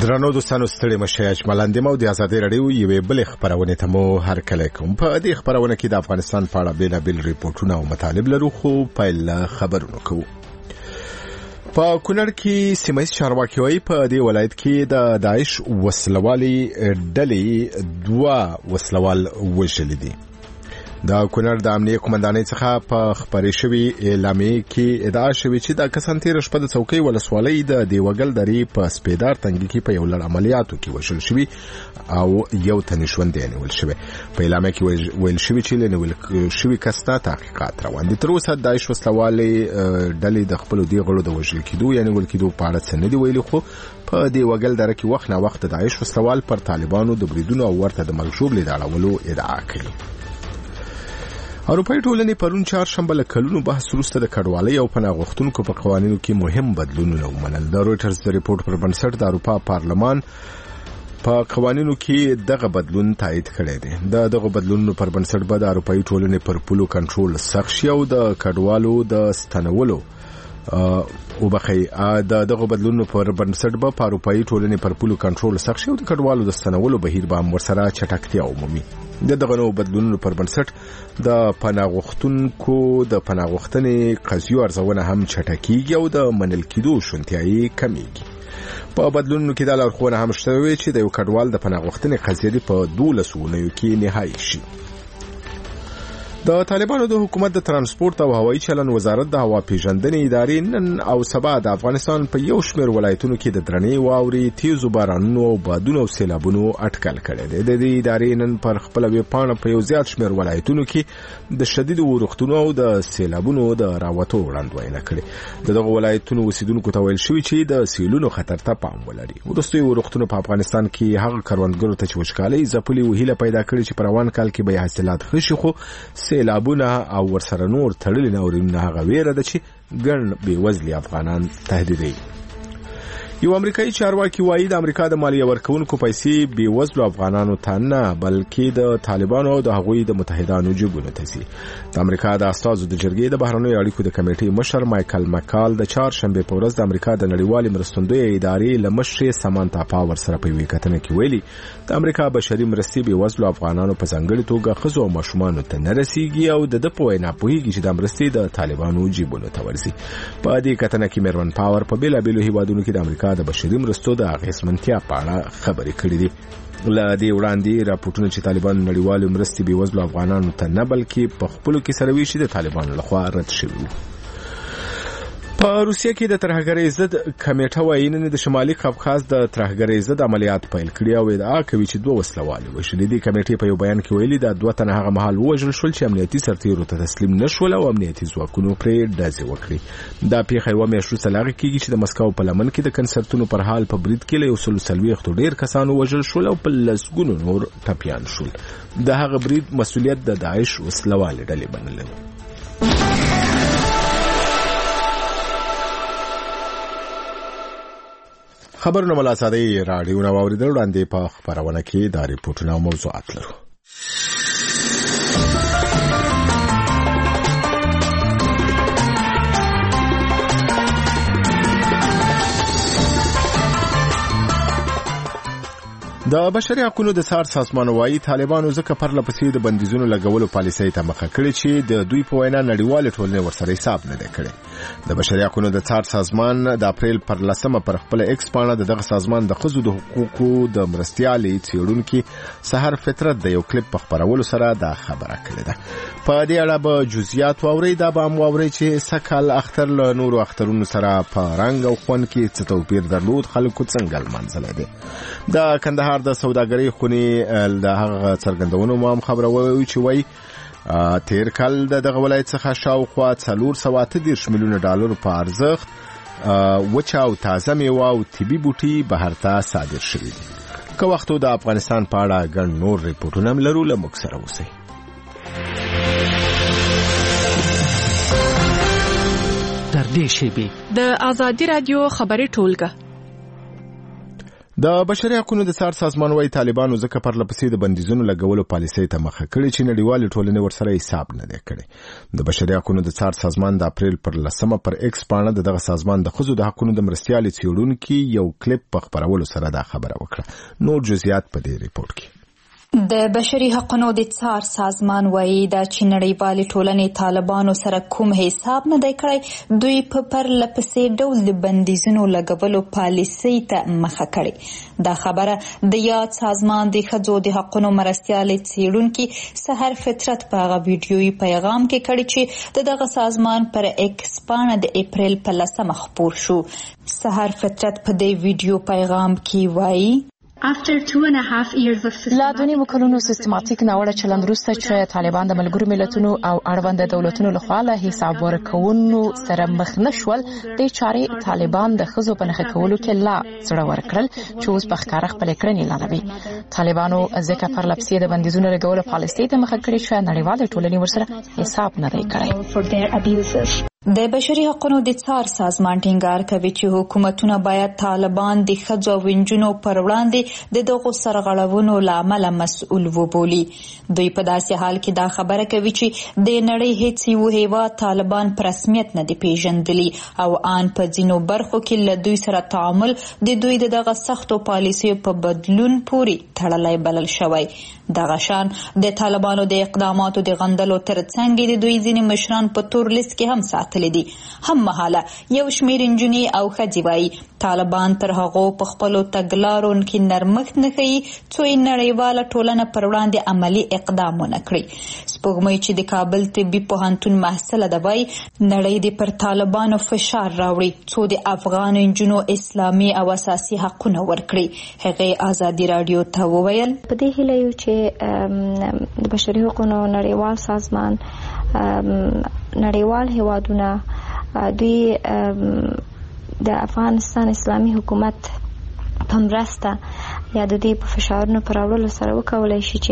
درنو دوستانو ستړي مشه اجمالاً د مو د آزادۍ رادیو یوې بلې خبرونه ته مو هرکلی کوم. په دې خبرونه کې د افغانستان په اړه بیلابیل ریپورټونه او مطالب لرو، خو پیل خبرونه کوو. په کونړ کې سیمه ییز چارواکي وايي په دې ولایت کې د داعش وسلوالي ډلې 2 وسلوال وژلي دي. د کونړ د امنیه قومندانۍ څخه په خبرې شوې اعلامیې کې ادعا شوې چې د کسان تیر شپه د څوکۍ ولسوالۍ د دیوګل درې په سپیدار تنګي کې په یو لړ عملیاتو کې وژل شوي او یو تن ژوندی نیول شوی. په اعلامیه کې ویل شوی چې نیول شوی کس ته تحقیقات روان دي. تر اوسه داعش وسلوالۍ ډلې د خپلو دې غړو د وژل کېدو یا نیول کېدو په اړه څه نه دي ویلي، خو په دیوګل دره کې وخت نه وخت د داعش وسلوال پر طالبانو د بریدونو او ورته د مرګ ژوبلې د اړولو ادعا کوي. اروپایي ټولنې پرون چهارشنبه له کلونو بحث وروسته د کډوالۍ او پناه غوښتونکو په قوانینو کې مهم بدلونونه ومنل. د رویټرز د ریپورت پر بنسټ د اروپا پارلمان په قوانینو کې دغه بدلون تایید کړی دی. دغه بدلونونو پر بنسټ به د اروپایي ټولنې پر پولو کنټرول سخت شي او د کډوالو د ستنولو دغه بدلونونو پر بنسټ به په اروپایي ټولنې پر پولو کنټرول سخت شي او د کډوالو د ستنولو بهیر به هم ورسره چټکتیا ومومي. دغه نوو بدلونونو پر بنسټ د پناه غوښتونکو د پناه غوښتنې قضیو ارزونه هم چټکیږي او د منل کېدو شونتیا یې کمیږي. په بدلونونو کې دا لارښوونه هم شته چې د یو کډوال د پناه غوښتنې قضیې په 12 اونیو کې نهایی شي. د طالبانو د حکومت د ترانسپورت او هوایي چلن وزارت د هوا پیژندنې ادارې نن او سبا د افغانستان په یو شمېر ولایتونو کې د درنې واورې، تیزو بارانونو او بادونو او سیلابونو اټکل کړی دی. د دې ادارې نن پر خپل ویبپاڼه په یو زیات شمېر ولایتونو کې د شدیدو اورښتونو او د سیلابونو د راوتو وړاندوینه کړې. دغه ولایتونو اوسیدونکو ته ویل شوي چې د سیلونو خطر ته پام ولري. وروستیو اورښتونو په افغانستان کې هغه کروندګرو ته چې وچکالۍ ځپلي و هیله پیدا کړې چې په روان کال کې به حاصلات ښه شي، خو سیلابونه او ورسره نور تړلي ناورینونه هغه ویره ده چې ګڼ بېوزلي افغانان تهدیدوي. یو امریکایي چارواکي وایي د امریکا د مالیه ورکوونکو پیسې بېوزلو افغانانو ته نه بلکې د طالبانو او د هغوی د متحدانو جیبونو ته ځي. د امریکا د استازو د جرګې د بهرنیو اړیکو د کمیټې مشر مایکل مکال د چهارشنبې په ورځ د امریکا د نړیوالې مرستندویه ادارې له مشرې سمانتا پاور سره په یوې کتنه کې ویلي د امریکا بشري مرستې بېوزلو افغانانو په ځانګړې توګه ښځو او ماشومانو ته نه رسیږي او د ده په وینا پوهېږي چې د مرستې د طالبانو جیبونو ته ورځي. په دې کتنه کې میرمن پاور په بېلابېلو هیوادونو کې د امریکا د بشري مرستو د اغېزمنتیا په اړه خبرې کړې دي. له دې وړاندې راپورټونه چې طالبانو نړیوالو مرستې بېوزلو افغانانو ته نه بلکې په خپلو کې سره ویشي د طالبانو لخوا رد شوي وو. په روسیه کې د ترهګرۍ ضد کمیټه وايي نن د شمالي قفقاز د ترهګرۍ ضد عملیات پیل کړي او ادعا کوي چې 2 وسلوال وژلي دي. کمیټې په یو بیان کې ویلي د 2 تنه هغه مهال وژل شول چې امنیتي سرتیرو ته تسلیم نشول او امنیتي ځواکونو پرې ډزې وکړي. دا پیښه یوه میاشت وروسته له هغې کېږي چې د مسکو په لمن کې د کنسرتونو پر حال په برید کې له 140 ډېر کسانو وژل شول او په لسګونو نور ټپیان شول. د هغه برید مسؤلیت د داعش وسلوالې ډلې بنلی. خبرونه ملا ساده راډیو نو اوریدل وړاندې په خبرونه کې د ریپورتونو موضوعات لرو. د بشري حقوقو د څار سازمان وايي طالبانو ځکه پرله پسې د بندیزونو لګولو پالیسۍ ته مخه کړې چې د دوی په وینا نړیوالې ټولنې ورسره حساب نه دی کړی. د بشري حقوقو د څار سازمان د اپریل پر 10 پر خپل ایکس پاڼه دغه سازمان د ښځو د حقوقو د مرستیالې څېړونکي سحر فطرت د یو کلیپ په خپرولو سره دا خبره کړې ده. په دې اړه به جزئیات واورئ. دا به هم واورئ چې سکهال اختر له نورو اخترونو سره په رنګ او خوند کې څه توپیر درلود، خلکو څنګه لمانځلی دی. د کندهار د سوداګرۍ خونې د هغه څرګندونو مو هم خبره وویل چې وایي تیر کال دغه ولایت څخه شاوخوا 430 میلیونه ډالر په ارزښت وچه او تازه میوه او طبي بوټي بهر ته صادر شوي دي. که وختو د افغانستان په اړه ګڼ نور ریپورټونه هم لرو، له موږ سره اوسئ. تر دې شیبې د آزادي رادیو خبري ټولګه د بشري حقوقو د څار سازمان وايي طالبانو ځکه پر لپسې د بندیزونو لګولو پالیسۍ ته مخه کړې چې نړیوالې ټولنې ورسره حساب نه دی کړی. د بشري حقوقو د څار سازمان د اپریل پر 10 پر ایکس باندې دغه سازمان د ښځو د حقوقو د مرستيالي څېړونکو یو کلیپ په خبرولو سره دا خبره وکړه. نور جزئیات په دې ریپورت کې. د بشري حقوقو د څار سازمان وایي دا چې نړیوالې ټولنې طالبانو سره کوم حساب نه دی کړی، دوی په پرلپسې ډول د بندیزونو لګولو پالیسۍ ته مخه کړې. دا خبره د یاد سازمان د ښځو د حقوقو مرستیالې څېړونکي سحر فطرت په هغه ویډیویي پیغام کې کړی چې دغه سازمان پر ایکس باندې د اپریل په 10 خپور شو. سحر فطرت په دې ویډیو پیغام کې وایي لا دونی مکلونو سیستماتیک ناوړه چلند وروسته چې طالبان د ملګرو ملتونو او اړوند دولتونو لخوا له حساب ورکونو سره مخ نشول، د چارې طالبان د ښځو په نښه کولو کې لا زړه ورکړل چې اوس په ښکاره خپلې کړنې اعلانوي. طالبانو ځکه پر لپسې د بندیزونو لګولو پالیسۍ ته مخه کړې چې نړیوالې ټولنې ورسره حساب نه دی کړی. د بشري حقوقو د څار سازمان ټینګار کوي چې حکومتونه باید طالبان د ښځو او نجونو پر وړاندې د دغو سرغړونو له امله مسؤل وبولي. دوی په داسې حال کې دا خبره کوي چې د نړۍ هیڅ یو هیواد طالبان په رسمیت نه دی پیژندلی او آن په ځینو برخو کې له دوی سره تعامل د دوی دغه سختو پالیسیو په بدلون پورې تړلی بلل شوی. دغه شان د طالبانو د اقداماتو د غندلو ترڅنګ د دوی ځینې مشران په تور لیست کې هم ساتلي دي. هم مهاله یو شمیر انجونې او ښځې وایي طالبان تر هغو په خپلو تګلارو کې نرمښت نه ښیي څو یې نړیواله ټولنه پر وړاندې عملي اقدام ونه کړي. سپوږمۍ چې د کابل طبي پوهنتون محصله ده وایي نړۍ دې پر طالبانو فشار راوړي څو د افغان انجونو اسلامي او اساسي حقونه ورکړي. هغې ازادي راډیو ته وویل په دې هیله یو چې د بشري حقوقو نړیوال سازمان نړیوال هیوادونه دوی د افغانستان اسلامي حکومت په مرسته یا د دې په فشارونو پر راوړلو سره وکولای شي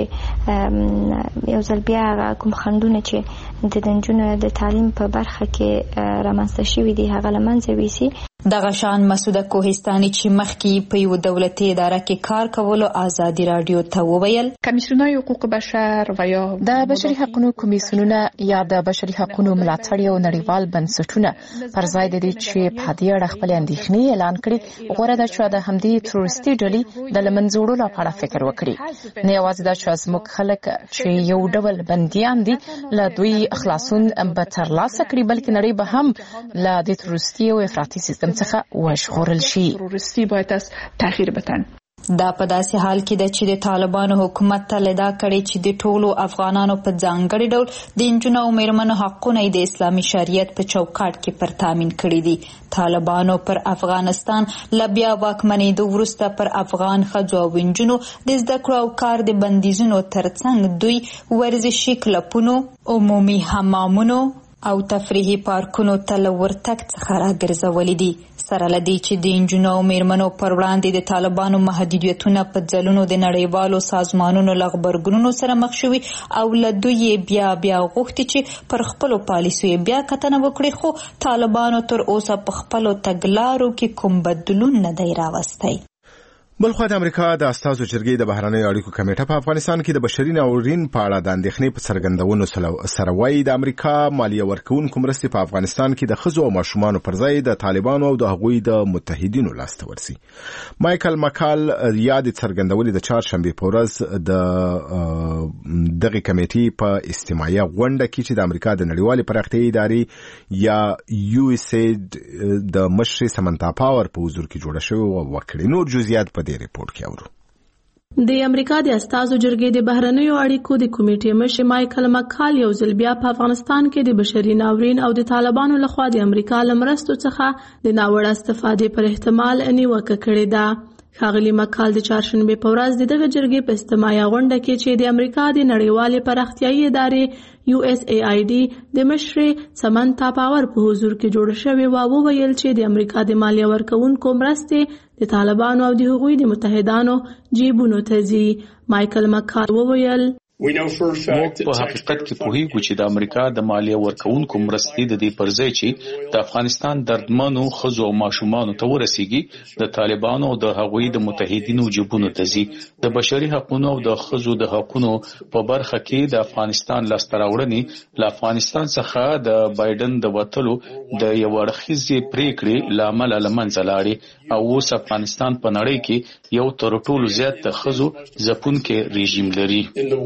چې یو ځل بیا کوم خنډونه چې د نجونو د تعلیم په برخه کې رامنځته شوي دي هغه له منځه ویسي. دغه شان مسعوده کوهستاني چې مخکې په یو دولتي اداره کې کار کولو ازادي راډیو ته وویل کمیسیونای حقوق بشر و یا د بشري حقوقو کمیسیونونه یا د بشري حقوقو ملاتړ یو نړیوال بنسټونه پر ځای د دې چې په دې اړه خپل اندېښنې اعلان کړي غوړه ده چې د همدې تروریستي ډلې د لمنځوړو لپاره فکر وکړي. نه یوازې دا چې زموږ خلک چې یو ډول بندیان دي له دوی خلاصون به ترلاسه کړي بلکې نړۍ به هم له دې تروریستي او افراطي سیستم څخه وژغورل شي. تروریستی باید از تغییر بدن. دا په داسې حال کې ده چې د طالبانو حکومت ته لدا کړي چې د ټولو افغانانو په ځانګړي ډول د نجونو او میرمنو حقونه د اسلامي شریعت په چوکاټ کې پر تامین کړي دي. طالبانو پر افغانستان له بیا واکمنېدو وروسته پر افغان ښځو او نجونو د زده کړو او کار د بندیزونو ترڅنګ دوی ورزشي کلبونو، عمومي حمامونو او تفریحي پارکونو ته له ورتګ څخه راګرځولي دي. سره له دې چې د نجونو او میرمنو پر وړاندې د طالبانو محدودیتونه په ځلونو د نړیوالو سازمانونو له غبرګونونو سره مخ شوي او له دوی بیا غوښتي چې پر خپلو پالیسیو بیا کتنه وکړي، خو طالبانو تر اوسه په خپلو تګلارو کې کوم بدلون نه دی راوستی. بلخوا د امریکا د استازو جرګې د بهرنیو اړیکو کمیټه په افغانستان کې د بشري ناورین په اړه د اندېښنې په څرګندونو سره وایي د امریکا مالیه ورکوونکو مرستې په افغانستان کې د ښځو او ماشومانو پر ځای د طالبانو او د هغوی د متحدینو لاسته ورسي. مایکل مکال یاد څرګندولې د چهارشنبې په ورځ د دغه کمیټې په استماعي غونډه کې چې د امریکا د نړیوالې پراختیایي ادارې یا USAID د مشر سمنتا پاور په حضور کې جوړه شوې وکړي. نور جزئیات په ریپورت کې اورو. د امریکا د استازو جرګې د بهرنیو اړیکو د کمیټې مشر مایکل مکال یو ځل بیا په افغانستان کې د بشري ناورین او د طالبانو لخوا د امریکا له مرستو څخه د ناوړه استفادې پر احتمال نیوکه کړې ده. ښاغلي مکال د چهارشنبې په ورځ د دغه جرګې په استماعي غونډه کې چې د امریکا د نړیوالې پراختیایي ادارې USAID د مشر سمنتا پاور په حضور کې جوړ شوې وویل چې د امریکا د مالیه ورکوونکو مرستې د طالبانو او د هغوی د متحدانو جیبونو ته ځي. مایکل مکال وویل موږ په حقیقت کې پوهیږو چې د امریکا د مالیه ورکوونکو مرستې د دې پرځای چې د افغانستان دردمنو ښځو او ماشومانو ته ورسیږي د طالبانو او د هغوی د متحدینو جیبونو ته ځي. د بشري حقوقو او د ښځو د حقوقو په برخه کې د افغانستان لاسته راوړنې له افغانستان څخه د بایدن د وټلو د یو اړخیزې پریکړې لامل لمنځه لاړې او اوس افغانستان په نړۍ کې یو تر ټولو زیات د ښځو ځپونکي رژیم لري.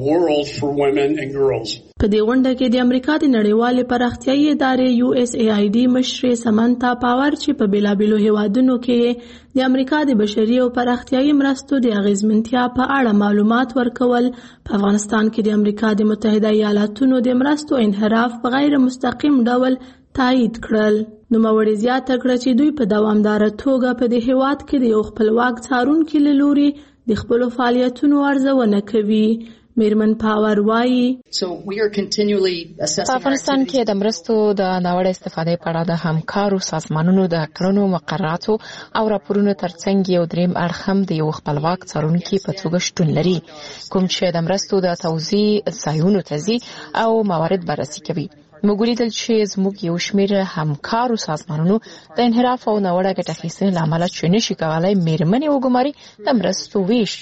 په دې غونډه کې د امریکا د نړیوالې پراختیایي ادارې USAID مشرې سمنتا پاور چې په بیلابیلو هیوادونو کې د امریکا د بشري او پراختیایي مرستو د اغیزمنتیا په اړه معلومات ورکول په افغانستان کې د امریکا د متحده ایالاتونو د مرستو انحراف په غیر مستقیم ډول تایید کړل. نوموړي زیاته کړه چې دوی په دوامداره توګه په دې هیواد کې د یو خپلواک څارونکي له لوري د خپلو فعالیتونو ارزونه کوي. میرمن پاور وایي په افغانستان کې د مرستو د ناوړه استفادې په اړه د همکارو سازمانونو د کړنو مقرراتو او راپورونو ترڅنګ یو دریم اړخ هم د یو خپلواک څارونکي په توګه شتون لري کوم چې د مرستو د توزیع ځایونو ته ځي او موارد بررسي کوي. موږ لیدل چې زموږ یو شمېر همکارو سازمانونو د انحراف او ناوړه ګټه اخیستنې له امله چې نشي کولای میرمنې وګماري د مرستو ویش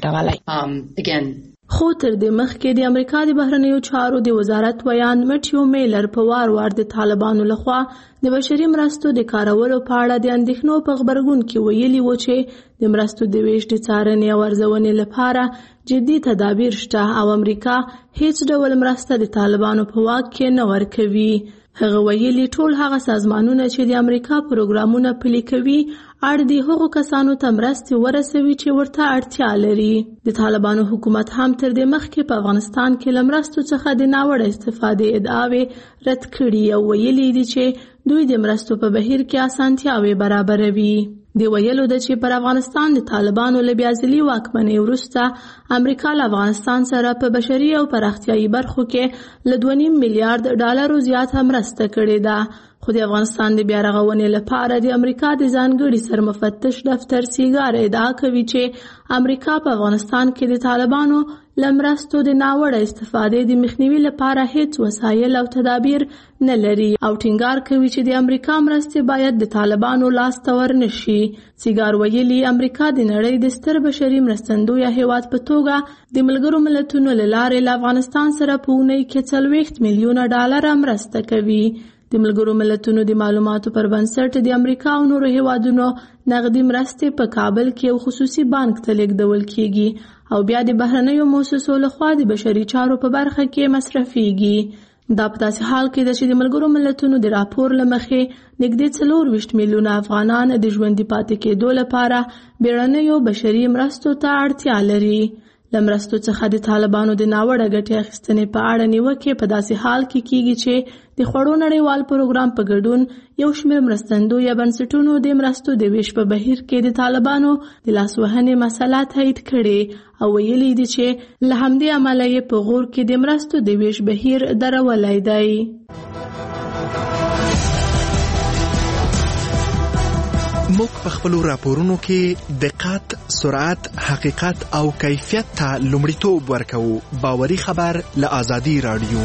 ځنډولی. خو تر دې مخکې د امریکا د بهرنیو چارو د وزارت ویان مټیو میلر په وار د طالبانو لخوا د بشري مرستو د کارولو په اړه د اندېښنو په غبرګون کې ویلي و چې د مرستو د ویش د څارنې او ارزونې لپاره جدي تدابیر شته او امریکا هیڅ ډول مرسته د طالبانو په واک کې نه ورکوي. هغه ویلي ټول هغه سازمانونه چې د امریکا پروګرامونه پلي کوي اړ دي هغو کسانو ته مرستې ورسوي چې ورته اړتیا لري. د طالبانو حکومت هم تر دې مخکې په افغانستان کې له مرستو څخه د ناوړه استفادې ادعاوې رد کړي او ویلي دي چې دوی د مرستو په بهیر کې اسانتیاوې برابروي. دی ویلو د چې پر افغانستان د طالبانو له بیا ځلي واکمنۍ وروسته امریکا له افغانستان سره په بشري او پراختیایي برخو کې له 2.5 میلیارډ ډالرو زیاته مرسته کړې ده. خو د افغانستان د بیا رغونې لپاره د امریکا د ځانګړي سرمفتش دفتر سیګار ادعا کوي چې امریکا په افغانستان کې د طالبانو له مرستو د ناوړه استفادې د مخنیوي لپاره هیڅ وسایل او تدابیر نه لري او ټینګار کوي چې د امریکا مرستې باید د طالبانو لاس ته ورنشي. سیګار ویلي امریکا د نړۍ د ستر بشري مرستندویه هیواد په توګه د ملګرو ملتونو له لارې له افغانستان سره په اونۍ کې 40 میلیونه ډالر مرسته کوي. د ملګرو ملتونو د معلوماتو پر بنسټ د امریکا او نورو هیوادونو نغدي مرستې په کابل کې یو خصوصي بانک ته لیږدول کیږي او بیا د بهرنیو موسسو لخوا د بشري چارو په برخه کې مصرفيږي. دا په داسې حال کې ده چې د ملګرو ملتونو د راپور له مخې نږدې 24 میلیونه افغانان د ژوندي پاتې کېدو لپاره بیړنیو بشري مرستو ته اړتیا لري. لمرستو څخه د طالبانو د ناوړه ګټې اخیستنې په اړه نیوکې په داسې حال کې کیږي چې د خوړو نړیوال پروګرام په ګډون یو شمېر مرستندویه بنسټونو د مرستو د ویش په بهیر کې د طالبانو د لاسوهنې مسله تایید کړې او ویلي دي چې له همدې امله یې په غور کې د مرستو د ویش بهیر درولی دی. موږ په خپلو راپورونو کې دقت، سرعت، حقیقت او کیفیت ته لومړیتوب ورکوو. باوري خبر له آزادي رادیو.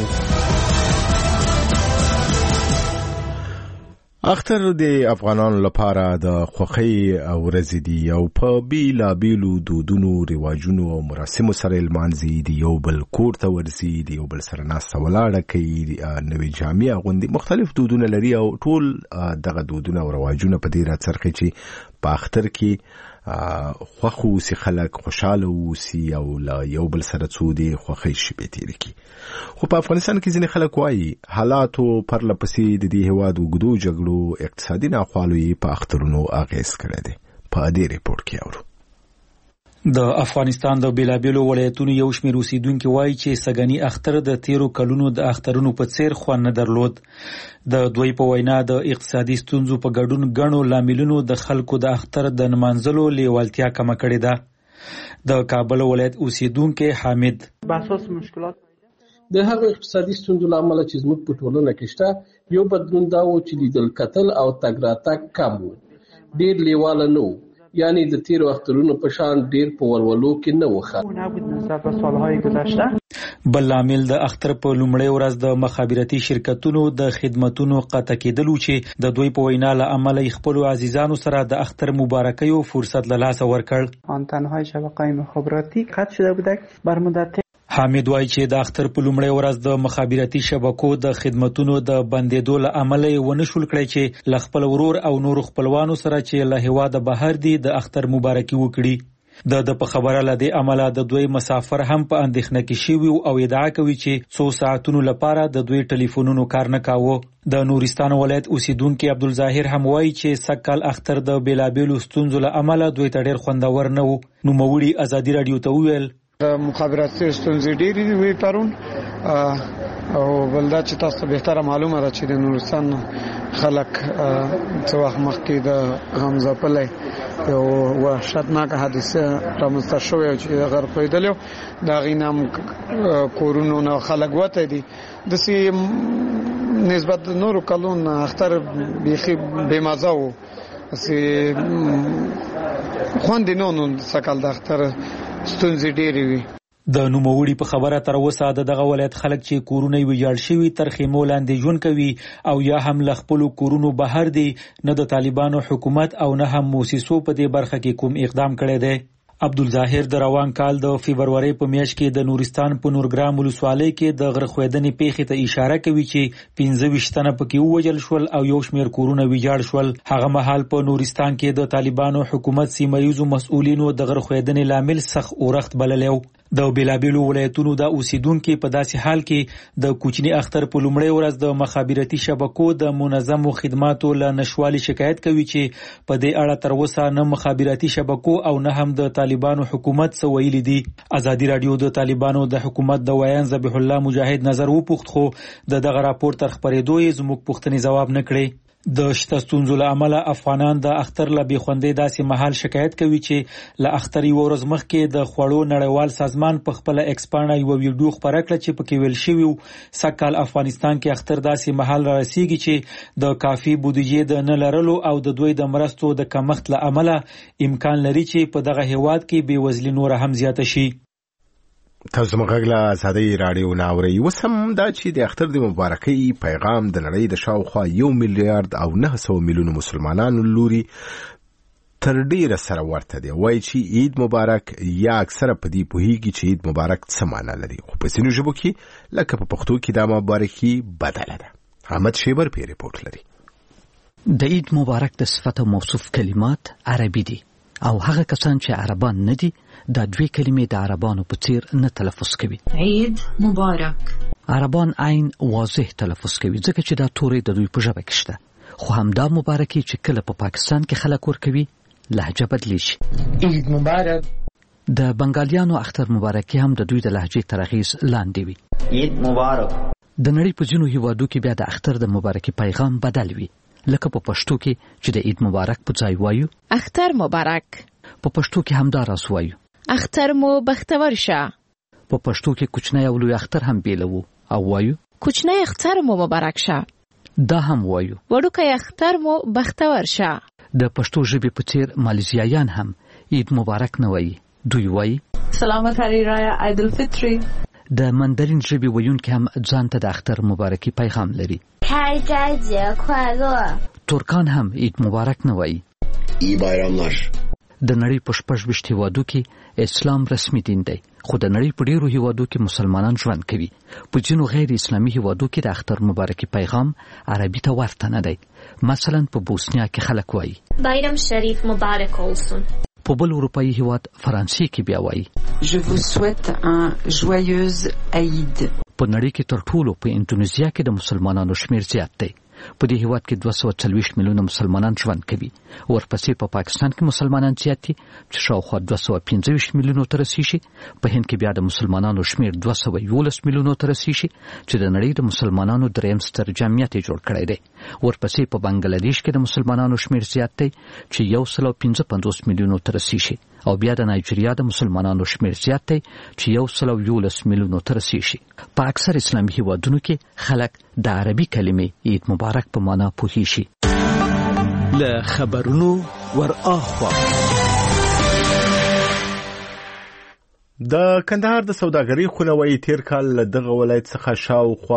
اختر د افغانانو لپاره د خوښۍ ورځې دي او په بیلابیلو دودونو، رواجونو او مراسمو سره لمانځي. د یو بل کور ته ورځي، د یو بل سره ناسته ولاړه کوي، نوې جامې اغوندي. مختلف دودونه لري او ټول دغه دودونه او رواجونه په دې راڅرخي چې په اختر کې خوښ اوسي، خلک خوشحاله اوسي او له یو بل سره څو د خوښۍ شپې تېرې کړي. خو په افغانستان کې ځینې خلک وایي حالاتو پرله پسې د دې هېواد اوږدو جګړو اقتصادي ناخوالو یې په اخترونو اغېز کړی دی. په دې ریپورټ کې اورو. د افغانستان د بیلابیلو ولایتونو یو شمېر اوسیدونکي وایي چې سږني اختر د تیرو کلونو د اخترونو په څیر خوند نه درلود. د دوی په وینا د اقتصادي ستونزو په ګډون ګڼو لاملونو د خلکو د اختر د نمانځلو لیوالتیا کمه کړې ده. د کابل ولایت اوسیدونکي حامد باساس مشکلات د هغه اقتصادي ستونزو لامل چې زموږ په ټولنه کې شته یو بدلون دا و چې لیدل کتل او تګ راتګ کم و، ډېر لیواله نه و، یعنی د تیرو اخترونو په شان ډیر په ولولو کې نه وخه. بل عامل د اختر په لومړی ورځ د مخابراتي شرکتونو د خدماتونو قطع کېدلو چې د دوی په وینا له امله خپل عزیزانو سره د اختر مبارکیو فرصت له لاسه ورکړ. آن تنهای شبکه مخابراتی قطع شده بودند بر مدت. حامد وایي چې د اختر په لومړی ورځ د مخابراتي شبکو د خدماتونو د بندېدو له امله ونه شول کړی چې له خپل ورور او نور خپلوانو سره چې له هیواده بهر دي د اختر مبارکي وکړي. د په خبره لدی عمله د دوی مسافر هم په اندېښنه کې شوي او ادعا کوي چې څو ساعتونو لپاره د دوی ټلیفونونو کار نه کاوه. د نورستان ولایت اوسیدونکو عبدالظاهر هم وایي چې سکهال اختر د بیلابېلو ستونزو له امله دوی ته ډېر خوندور نه و. نوموړي ازادي رادیو ته وویل د مخابراتي ستونزې ډېرې وي پرون او بلدا چې تاسو به تر معلومه ده چې د نورستان خلک څو وخت مخکې د غمزه پلې یو وحشتناک حادثه رامنځته شوې چې غرقېدل دا غینام کورونو نه خلک وته دي د سي نسبت نورو کلون اختر بيخي بمزه و سي خوندینونو سکهال د اختر ستونزې ډېرې وي. د نوموړي په خبره تر اوسه دغه ولایت خلک چې کورونه ویجاړ شوي تر خیمو لاندې ژوند کوي او یا هم له خپلو کورونو بهر دي. نه د طالبانو حکومت او نه هم موسسو په دې برخه کې کوم اقدام کړی دی. عبدالظاهر د روان کال د فبرवरी په میاشت کې د نورستان په نورګرام ولسوالۍ کې د غرخویدنې پیښې ته اشاره کوي چې 15 تنه پکې ووژل شول او یو شمېر کورونه ویجاړ شول. هغه مهال په نورستان کې د طالبانو حکومت سیمایي مسؤلینو د غرخویدنې لامل سخت اورښت بللی و. د بیلابېلو ولایتونو د اوسیدونکو په داسې حال کې د کوچني اختر په لومړی ورځ د مخابراتي شبکو د منظمو خدماتو له نشوالي شکایت کوي چې په دې اړه تر اوسه نه مخابراتي شبکو او نه هم د طالبانو حکومت څه ویلي دي. ازادي رادیو د طالبانو د حکومت د ویان ذبیح الله مجاهد نظر وپوښت خو دغه راپور تر خبرېدو یې زموږ پوښتنې ځواب نه کړی. د شته ستونزو له امله افغانان د اختر له بېخوندۍ داسې مهال شکایت کوي چې له اختر یوه ورځ مخکې د خوړو نړیوال سازمان په خپله ایکس پاڼه یوه ویډیو خپره کړه چې پکې ویل شوي و سږ افغانستان کې اختر داسې مهال را رسیږي چې د کافي بودیجې د نه لرلو او د دوی د مرستو د کمښت له امله امکان لري چې په دغه هیواد کې بېوزلي نوره هم زیاته شي. تاسو مغږ له ازادي رادیو ناوري وسم دا چې د اختر د مبارکۍ پیغام د نړۍ د شاوخوا 1 ملیارډ او 900 میلیونو مسلمانانو لوري تر ډیره سره ورته دی. وایي چې عید مبارک یا اکثره په دې پوهیږي چې عید مبارک څه معنی لري خو په ځینو ژبو کې لکه په پښتو کې دا مبارکي بدله ده. احمد شیبر پی ریپورت لري. د عید مبارک د صفت او موصوف کلمات عربي دي او هغه کسان چې عربان نه دي دا دوی کلمې د عربانو په څیر نه تلفظ کوي. عید مبارک. عربان عین واضح تلفظ کوي ځکه چې دا تورې د دوی په ژبه کې شته خو همدا مبارکي چې کله په پاکستان کې خلک ورکوي لهجه بدلی شي. عید مبارک. د بنگالیانو اختر مبارکي هم د دوی د لهجې تر اغېز لاندې وي. عید مبارک. د نړۍ په ځینو هیوادو کې بیا د اختر د مبارکي پیغام بدل وي لکه په پښتو کې چې د عید مبارک په ځای وایو اختر مبارک. په پښتو کې همدا راز وایو اختر مو بختور شه. په پښتو کې کوچنی او لوی اختر هم بیلوو او وایو کوچنی اختر مو مبارک شه. دا هم وایو وړوکی اختر مو بختور شه. د پښتو ژبې په څیر مالیزیایان هم عید مبارک نه وایي دوی وایي سلامت علی رای عید الفطر. د مندرین ژبې ویونکي هم ځان ته د اختر مبارکي پیغام لري. ترکان هم عید مبارک نه وایي. ای بایراملار. د نړۍ په 26 هیوادو کې اسلام رسمي دین دی خو د نړۍ په ډیرو هیوادو کې مسلمانان ژوند کوي. په ځینو غیر اسلامي هیوادو کې د اختر مبارکي پیغام عربي ته ورته نه دی. مثلا په بوسنیا کې خلک وایي بایرام شریف مبارک olsun. په بل اروپایي هیواد فرانسې کې بیا وایي Je vous souhaite un joyeuse Eid. په نړۍ کې تر ټولو په اندونیزیا کې د مسلمانانو شمیر زیات دی. په دې هیواد کې 240 میلیونه مسلمانان ژوند کوي. ورپسې په پاکستان کې مسلمانان زیات دي چې شاوخوا 215 میلیونو ته رسیږي. په هند کې بیا د مسلمانانو شمیر 211 میلیونو ته رسیږي چې د نړۍ د مسلمانانو دریم ستر جمعیت جوړ کړی دی. ورپسې په بنگلاديش کې د مسلمانانو شمیر زیات دی چې 155 میلیونو ته رسیږي او بیا د نایجیریا د مسلمانانو شمیر زیات دی چې 111 میلیونو ته رسیږي. په اکثر اسلامي هیوادونو کې خلک د عربي کلمې عید مبارک په معنا پوهیږي. له خبرونو ور اخوا د کندهار د سوداګرۍ خونوي تیر کال له دغه ولایت څخه شاوخوا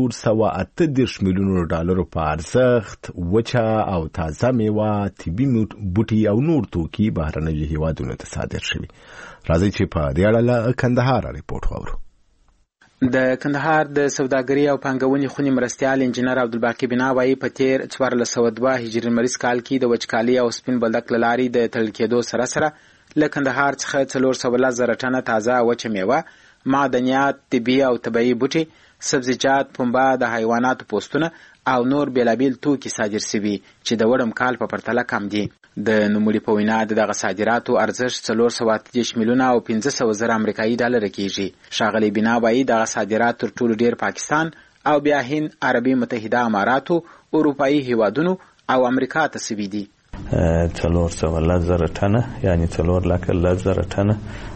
438 میلیون ډالر په ارزښت وچه او تازه میوه، طبي بوټي او نور توکي بهرنیو هیوادونو ته صادر شوي. راځي چې په دې اړه له کندهار ریپورت واورو. د کندهار د سوداګرۍ او پانګونې خونې مرستیال انجنیر عبدالباقی بنا وایي په تیر 1402 هجري مریض کال کې د وچکالي او سپین بولدک له لارې د تړل کېدو سره له کندهار څخه 410 ټنه تازه وچه میوه، معدنیات، طبي او طبیعي بوټي، سبزیجات، پنبه، د حیواناتو پوستونه او نور بیلابیل توکي صادر شوي چې د وړم کال په پرتله کم دي. د نوموړي په وینا دغه صادراتو ارزښت 438 میلیونه او 500 زره امریکایي ډالر کېږي. ښاغلی بنا وایي دغه صادرات تر ټولو ډیر پاکستان او بیا هند، عربي متحده اماراتو، اروپایي هیوادونو او امریکا ته شوي دي. 410 ټنه یعنی 410 ټنه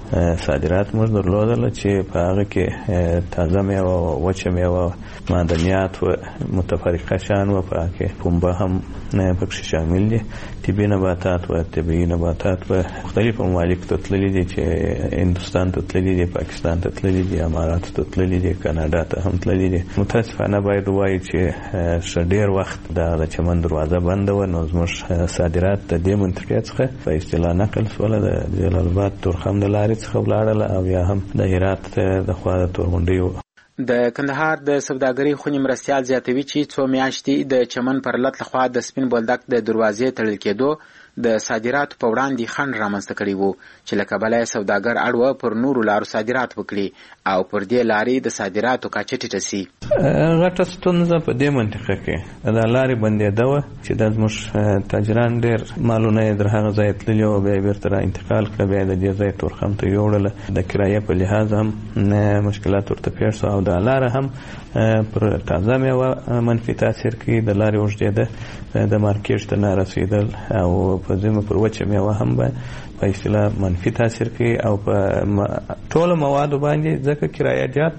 صادرات موږ درلودل چې په هغه کې تازه میوه او وچه میوه، معدنیات و متفرقه شان و پاکه پنبه هم پکې شامل دي، طبي نباتات و طبيعي نباتات و مختلف ممالک ته تللي دي چې هندوستان ته تللي دي، پاکستان ته تللي دي، امارات ته تللي دي، کاناډا ته هم تللي دي. متاسفانه باید وایي چې ډېر وخت د چمن دروازه بند و، نو زموږ صادرات د دې منطقې څخه په اصطلاح نقل شول، د جلال آباد تورخم د لارې څخه ولاړل او یا هم د هرات د خوا د تورغونډیو. د کندهار د سوداګرۍ خونې مرستیال زیاتوي چې 2 میاشتې د چمن پر لټ لخوا د سپین بولدک د دروازې تړل کېدو د صادراتو په وړاندې خنډ رامنځته کړی وو چې له کبله سوداګر اړوه پر نورو لارو صادرات وکړي او پر دې لارې د صادراتو کچه ټیټه سي. غټه ستونزه په دې منطقه کې د لارې بندېده وه چې د زموږ تاجران ډېر مالونه یې در هغه ځای تللي وو، بیا یې بیرته را انتقال کړه، بیا د دې ځای تورخم ته یوړله. د کرایې په لحاظ هم مشکلات ورته پیښ شو او د لاره هم پر تازه میوه منفي تاثیر کوي، د لارې اوږدېده د مارکېټ ته نه رسېدل او په ځینو پر وچه میوه هم په اصطلاح منفي تاثیر کوي او په ټولو موادو باندې ځکه کرایه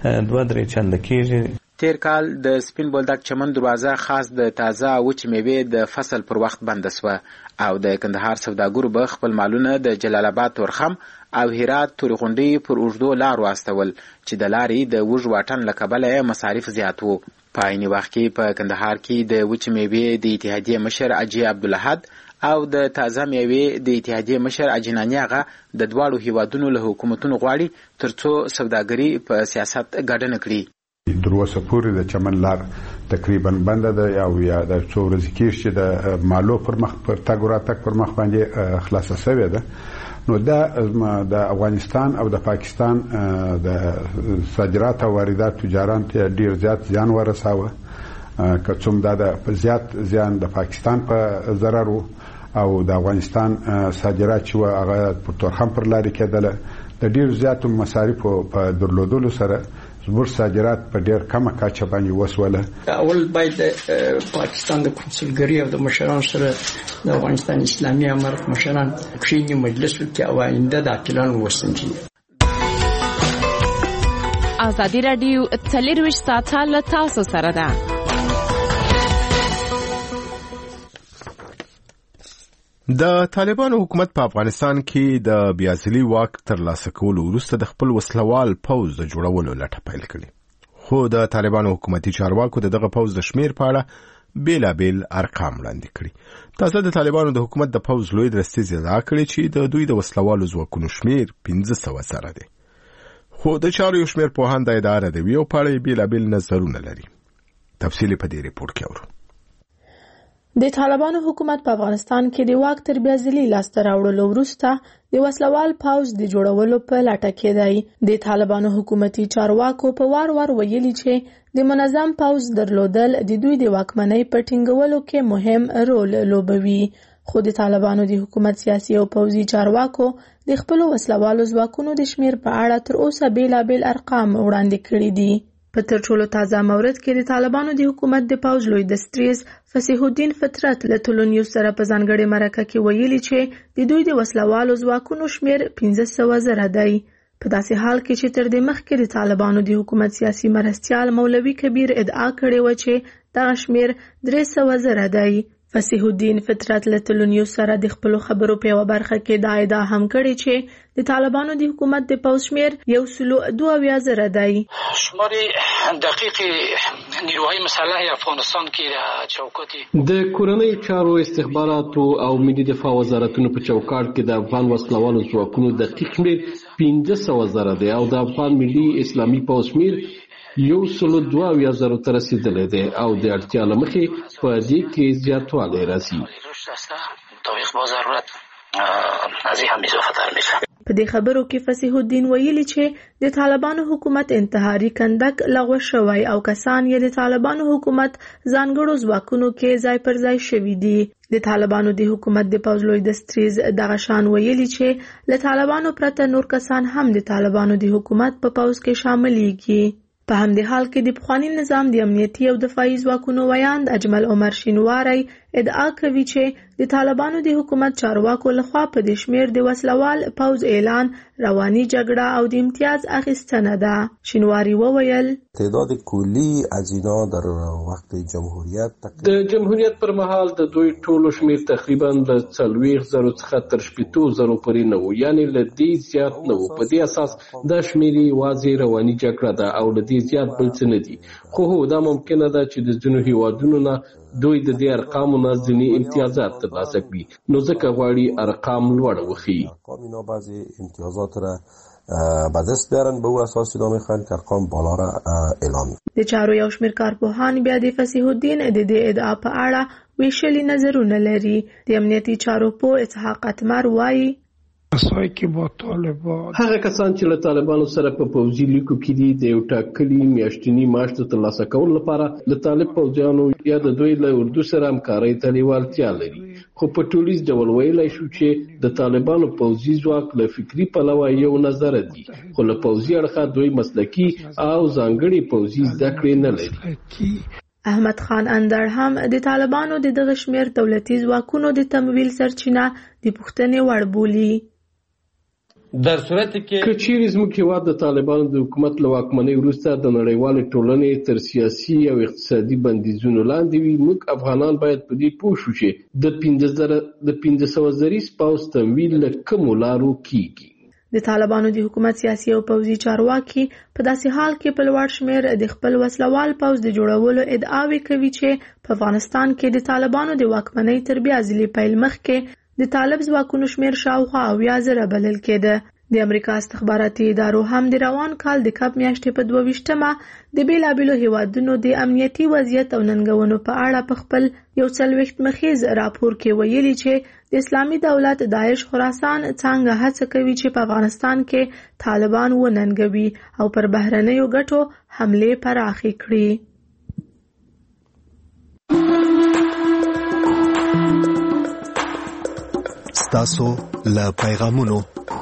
2-3 چنده کېږي. تیر کال د سپین بولدک چمن دروازه خاص د تازه وچې میوې د فصل پر وخت بنده سوه او د کندهار سوداګرو به خپل مالونه د جلال آباد تورخم او هرات تورغونډۍ پر اوږدو لارو استول چې د لارې د وږ واټن له کبله مصارف زیات وو. په عین وخت کې په کندهار کې د وچې میوې د اتحادیې مشر اجي عبدالاحد او د تازه میوې د اتحادیې مشر اجنانی هغه د دواړو هیوادونو له حکومتونو غواړي ترڅو سوداګري په سیاست ګډه کړي. دروازه پورې د چمن لار تقریبا بنده ده او یا د څو ورځې کې چې د مالو پر مخ پر تګ راتګ پر مخ باندې خلاصه شوې ده. نو د افغانستان او د پاکستان د صادرات او واردات تجاران ته ډیر زیات زیان ورساوه، که څوم د زیات زیان د پاکستان په ضرر او د افغانستان صادرات چې هغه په تورخم پر لارې کېدله د ډیر زیاتو مصارفو په درلودلو سره زموږ صادرات په ډیر کمه کچه باندې وسوله. اول باید پاکستان د کنسولګرۍ او د مشرانو سره د افغانستان اسلامي امارت مشران کښیني مجلس وکړي او آینده د پلان وسنجي. ازادي راډیو 24 ساعته له تاسو سره ده. د طالبانو حکومت په افغانستان کې د بیازلي واک ترلاسه کولو وروسته د خپل وسلوال پوځ د جوړولو لټه پیل کړې، خو د طالبانو حکومتي چارواکو دغه پوځ د شمیر په اړه بیلابیل ارقام وړاندې کړي. تازه د طالبانو د حکومت د پوځ لوی درستیز ادعا کړې چې د دوی د وسلوالو ځواکونو شمیر 1500 زره دی، خو د چارو یو شمیر پوهان د ادعا ردوي او په اړه بیلابیل نظرونه لري. تفصیل په دې ریپورت کې اورو. د طالبانو حکومت په افغانستان کې د واک تر بیازلي لاسته راوړلو وروسته د وسلوال پوځ د جوړولو په لټه کې دی. د طالبانو حکومتي چارواکو په وار ویلي چې د منظم پوځ درلودل د دوی د واکمنۍ په ټینګولو کې مهم رول لوبوي، خو د طالبانو د حکومت سیاسي او پوځي چارواکو د خپل وسلوالو ځواکونو د شمیر په اړه تر اوسه بیلابیل ارقام وړاندې کړي دي. په تر ټولو تازه مورد کې د طالبانو د حکومت د پوځ لوی دستریز فصیح الدین فطرت له تلونیوس سره په ځانګړې مرکه کې ویلي چې د دوی د وسلوالو ځواکونو شمیر 1500 زره دی، په داسې حال کې چې تر دې مخکې د طالبانو د حکومت سیاسي مرستیال مولوي کبیر ادعا کړې و چې دغه شمیر 300 زره دی. فصیح الدین فطرت له تلونیو سره د خپلو خبرو په یوه برخه کې دا ادعا هم کړې چې د طالبانو د حکومت د پوځ شمېر 172,000 دی. شمار دقیق نیروهای مسلح افغانستان کې چوکاټ د کورنۍ چارو استخباراتو او ملي دفاع وزارتونو په چوکاټ کې د افغان وسلوالو ځواکونو دقیق شمېر 15,000 دی او د افغان ملي اسلامي پوځ شمېر 172,000 ته رسیدلی دی او د اړتیا له مخې په دې کې زیاتوالی راځي. په دې خبرو کې فصیح الدین ویلي چې د طالبانو حکومت انتحاري کندک لغوه شوی او کسان یې د طالبانو حکومت ځانګړو ځواکونو کې ځای پر ځای شوي دي. د طالبانو د حکومت د پوځ لوی دستریز دغه شان ویلي چې له طالبانو پرته نور کسان هم د طالبانو د حکومت په پوځ کې شاملېږي. په همدې حال کې د پخواني نظام د امنیتي او دفاعي ځواکونو ویاند اجمل عمر شینواری ادعا کوي چې د طالبانو د حکومت چارواکو لخوا په دې شمېر د وسلوال پوځ اعلان رواني جګړه او د امتیاز اخیستنه ده. شینواری وویل تعداد کلی از اینا در وقت جمهوریت د جمهوریت پر مهال د دوی ټولو شمېر تقریبا له 40,000 څخه تر 80,000 پورې نه و، یعنی له دې زیات نه و. په دې اساس دا شمېر یوازې رواني جګړه ده او له دې زیات بل څه نه دي. خو هو دا ممکنه ده چې د ځینو هیوادونو نه دوی د دې ارقامو نه ځینې امتیازات ترلاسه کړي، نو ځکه غواړي ارقام لوړ وښیي. اینا بعضی امتیازات را به دست بیارن به او اساس اینا میخوان که ارقام بالا را اعلام. د چارو یو شمېر کارپوهان بیا د فصیح الدین د دې ادعا په اړه ویشلي نظرونه لري. د امنیتي چارو په اسحاق اتمر وایي هغه کسان چې له طالبانو سره په پوځي لیکو کې دي د یو ټاکلي میاشتني معاش د ترلاسه کولو لپاره د طالب پوځیانو یا د دوی له اردو سره همکارۍ ته لیوالتیا لري. خو په ټولیز ډول ویلای شو چې د طالبانو پوځي ځواک له فکري پلوه یو نظر دي، خو له پوځي اړخه دوی مسلکي او ځانګړي پوځي زده کړې نه لري. احمد خان اندر هم د طالبانو د دغه شمېر دولتي ځواکونو د تمویل سرچینه د پوښتنې وړ بولي. در صورت کې کچېرې زموږ هېواد د طالبانو د حکومت له واکمنۍ وروسته د نړیوالې ټولنې تر سیاسي او اقتصادي بندیزونو لاندې وي، موږ افغانان باید په دې پوه شو چې د 1500 زریز پوځ تمویل له کومو لارو کیږي. د طالبانو د حکومت سیاسي او پوځي چارواکي په داسې حال کې په لوړ شمېر د خپل وسلوال پوځ د جوړولو ادعاوې کوي چې په افغانستان کې د طالبانو د واکمنۍ تر بیا ځلي پیل مخکې د طالب ځواکونو شمېر شاوخوا 80,000 بلل کېده. د امریکا استخباراتي ادارو هم د روان کال د کب میاشتې په 22مه د بیلابیلو هیوادونو د امنیتي وضعیت او ننګونو په اړه په خپل 41 مخیز راپور کې ویلي چې د اسلامي دولت داعش خراسان څنګه هڅه کوي چې په افغانستان کې طالبان وننګوي او پر بهرنیو ګټو حملې پراخې کړي. ستاسو له پیغامونو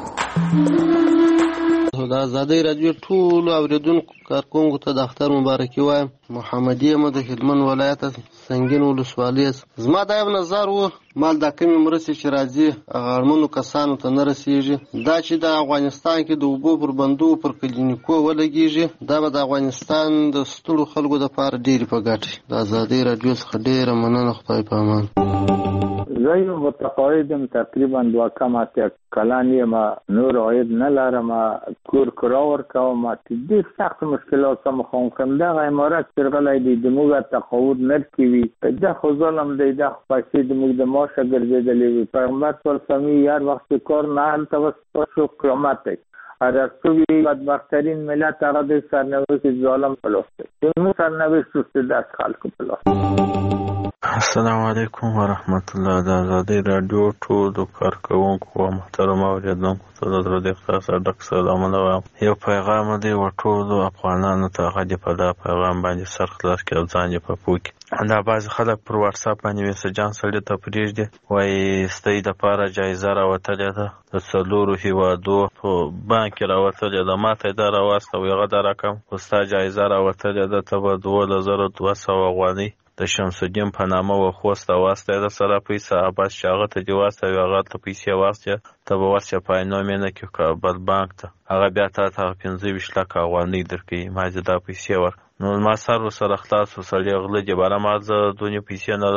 د ازادۍ رادیو ټولو اوریدونکو کارکونکو ته د اختر مبارکي وایم. محمد یم د هلمند ولایت سنگین ولسوالۍ. زما دا یو نظر و مال دا کمی مرستې چې راځي هغه اړمنو کسانو ته نه رسیږي. دا چې د افغانستان کې د اوبو پر بندو پر کلینیکو ولګیږي دا به د افغانستان د ستړو خلکو دپاره ډېرې په ګټې. د ازادۍ رادیو څخه ډېره مننه. خدای په امان. زه یو متقاعدم تقریبا 2 کلن یم، نور عاید نه لرم، کور کرا ورکوم، ډېر سخت مشکلات سره مخامخ یم. دغه عمارت چې غلی دی د موږ تقاعد نرکوي، دا خو ظلم دی، دا خو پیسې د موږ د معاشه ګرځېدلې وي. پیغمبر صلی الله علیه وسلم هر وخت کار نه هلته وسپار شو قیامت دی. ارسطوی بدبخترین ملت هغه د سرنوشت ظالم پلاس دی. زموږ سرنوشت اوس د خلکو پلاس. السلام علیکم ورحمت الله. د ازادۍ رادیو ټولو کارکوونکو او محترم اوریدونکو ته د زړه د اخلاص ډک سلامونه وایم. یو پیغام دی و ټولو افغانانو ته، هغه دې په دا پیغام باندې سر خلاص کړي او ځان یې په پوه کړي. دا بعضې خلک پر واټساپ باندې میسجان سړي ته پرېږدي، وایي ستاسو دپاره جایزه راوتلې ده د 4 هیوادو په بانک کې راوتلې ده، ما ته یې دا راواستوي، هغه دا رقم خو ستا جایزه راوتلې ده، ته به 12,200 افغانۍ د شمس الدین په نامه وخوسته واسطه د سره پیسې بس چې هغه ته دې واستوي، هغه ته پیسې واستې ته به ورسې پاینومې نه کړي کابل بانک ته، هغه بیا تا ته 25 لکه افغانۍ درکوي. ما چې دا پیسې ور نو ما سر ورسره خلاص و، سړی غله دي باره ما زه دونې پیسې نه لرم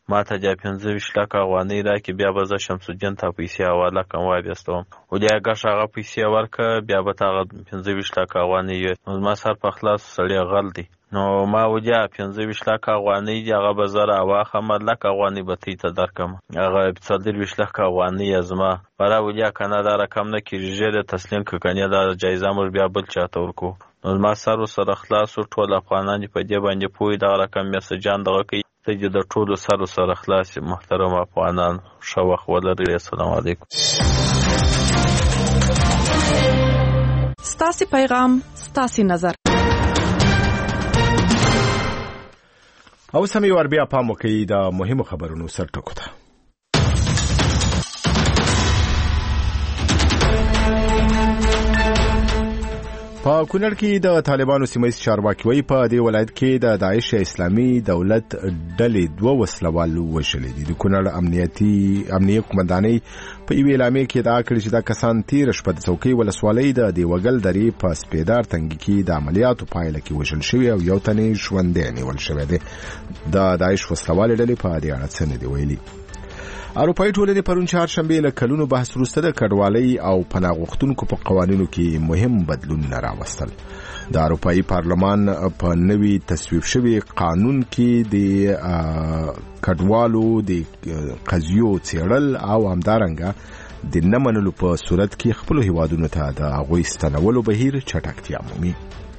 ماته بیا 15 لک افغانۍ راکړي بیا به زه شمس الدین ته پیسې حواله کوم وایستوم ولیا ګش هغه پیسې ورکړه بیا به هغه 15 لک افغانۍ نو ما سر په خلاص سړی غل دی نو ما ولیا 15 لک افغانۍ هغه به زه راواخم لک افغانۍ به تی ته درکم هغه 40 لک افغانۍ ازما برا ولیا کنه دا رقم نه کیږي د تسلیم کنه دا جایزه مر بیا بل چاته ورکو نو ما سره خلاص ټول افغانان په دې باندې پوي دا رقم مسجان دغه کوي ته د ټولو سره خلاص محترم افغانان شو وخت ولري السلام علیکم ستاسو پیغام ستاسو نظر او سمي ور بیا پام وکړئ د مهمو خبرونو سرټکو ته په کونړ کې د طالبانو سیمایي چارواکي وایي په دې ولایت کې د داعش اسلامي دولت ډلې 2 وسلوال وشلې دي د کونړ امنیتي قومندانۍ په یوه اعلامیه کې دا کړی چې دا کسان تیر شپه د څوکۍ ولسوالۍ د دیوګل درې په سپیدار تنګي کې د عملیاتو پایله کې وشل شوی او یو تنې ژوندې نیول شوی دی د داعش وسلوال ډلې په دې اړه څه نه دی ویلي اروپایي ټولنې پرون چهارشنبه له کلونو بحث وروسته د کډوالۍ او پناه غوښتونکو په قوانینو کې مهم بدلون راوستل د اروپایي پارلمان په نوي تصویب شوی قانون کې د کډوالو د قضیو څېړل او همدارنګه د نمنلو په صورت کې خپل هیوادونو ته د هغوی ستنولو بهیر چټکتیا مومي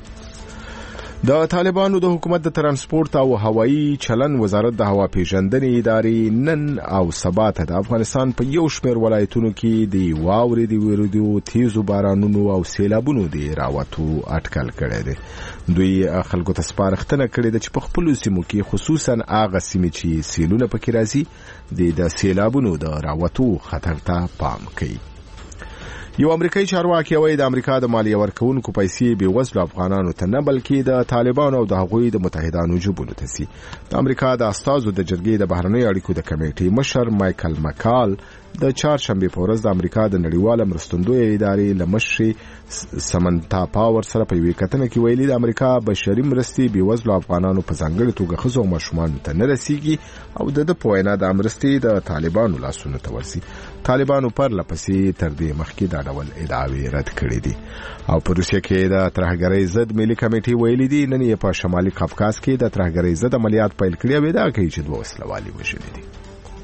د طالبانو د حکومت د ترانسپورت او هوایی چلن وزارت د هوا پیژندنې ادارې نن او سبا ته د افغانستان په یو شمېر ولایتونو کې د واورې د وریدو تیزو بارانونو او سیلابونو د راوتو اټکل کړی دی دوی خلکو ته سپارښتنه کړې ده چې په خپلو سیمو کې خصوصا هغه سیمې چې سیلونه پکې راځي د سیلابونو د راوتو خطر ته پام کوي یو امریکایي چارواکي وایي د امریکا د مالیه ورکوونکو پیسې بې وزلو افغانانو ته نه بلکې د طالبانو او د هغوی د متحدانو جیبونو ته سي د امریکا د استازو د جرګې د بهرنیو اړیکو د کمیټې مشر مایکل مکال د چهارشنبه په ورځ د امریکا د نړیواله مرستندویه ادارې له مشرې سمنتا پاور سره په یوه کتنه کې ویلي د امریکا بشري مرستې بې وزلو افغانانو په ځانګړې توګه ښځو او ماشومانو ته نه رسیږي او د په وینا د مرستې د طالبانو لاسونو ته ورسي طالبانو پر لپسې تر دې مخکې دا ډول ادعاوې رد کړې دي او په روسیه کې د ترهګرۍ ضد ملي کمیټې ویلي دي نن یې په شمالي قفقاز کې د ترهګرۍ ضد عملیات پیل کړي او دا کوي چې 2 وسلوالي وژلي دي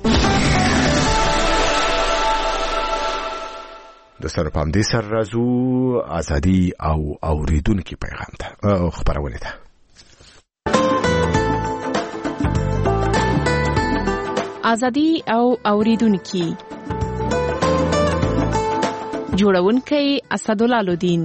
د سر پام دې سر راځو ازادي او اوریدونکو پیغام ته خبرونه ده ازادي او اوریدونکو جوړونکي اسدالله لودین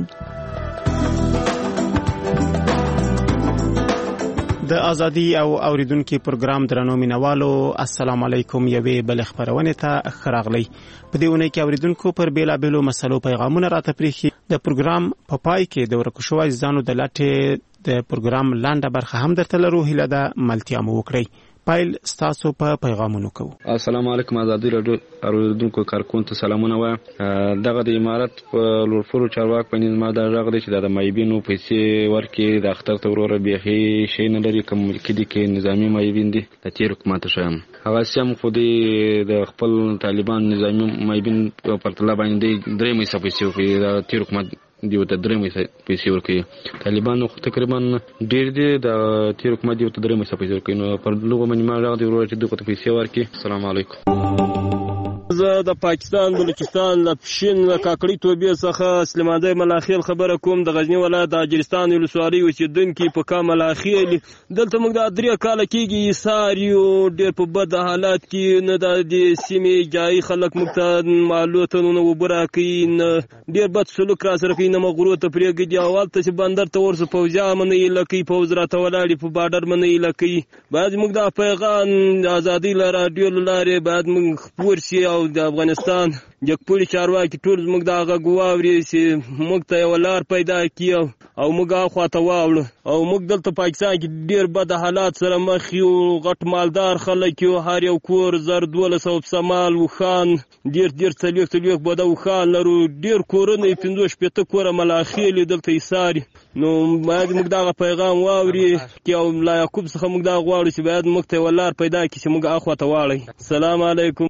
د ازادي او اوریدونکو پروګرام درنو مینوالو السلام علیکم یوه بل خبرونه ته خراغلی په دې ونه کې اوریدونکو پر بیلابلو مسلو پیغامونه راته پریخي د پروګرام په پای کې د ورکوشوي ځانو د لاټه د پروګرام لاندې برخه هم درته لرو هله د ملتیا مو وکړي پایل ستاسو په پیغامونو کو السلام علیکم ازادي رادیو اوریدونکو کارکون ته سلامونه وایم دغه د امارات په لورفورو چارواک په نظام دا راغلی چې د مایبینو پیسې ورکې د اختر ته وروره بيخي شي نه لري کوم کې دي کې نظامی مایبین دي د تیر حکومت شوم هغه سم خو د خپل طالبان نظامی مایبین په پرتله باندې درې مې پیسې په د تیر حکومت دیو ته درې مې پیسې ورکې طالبانو تقریبا ډېر دي د تیر حکومت دیو ته درې مې پیسې ورکې نو پر لوګو باندې ما راغلی ورور چې دغه پیسې ورکې السلام علیکم زه د پاکستان بلوچستان له پښین له کاکړی توبې څخه سلیمانزی ملاخیل خبره کوم د غزنی ولایت د اجرستان ولسوالۍ اوسیدونکي په کام ملاخیل دلته موږ د 3 کال کېږي ایثاریو ډېر په بد حالات کې نه د سیمې جای خلک موږ ته معلوماتونه وبره کوي نه ډېر بد سلوک را سره کوي نه مغرو ته پرېږدي دی اول ته چې بندر ته ورسو پوځیان منې لکې پوځ راته ولاړې په بارډر منې لکې باید موږ د پیغام ازادي له رادیو لارې باید موږ خبر شي او د افغانستان جګپوري چارواکي ټول زموږ د هغه ګواوري چې موږ ته یو لار پیدا کړي او موږ هغه ته واوړو او موږ دلته پاکستان کې ډیر بد حالات سره مخ یو غټ مالدار خلک یو هر یو کور زر 1200 سمال وخان ډیر څلوخ بده وخان لرو ډیر کورونه 15 کوره ملاخیل دلته ایثار نو باید موږ دا پیغام واوري چې او لا یعقوب څخه موږ دا غواړو چې باید موږ ته ولار پیدا کړي چې موږ اخوا ته واړی. السلام علیکم.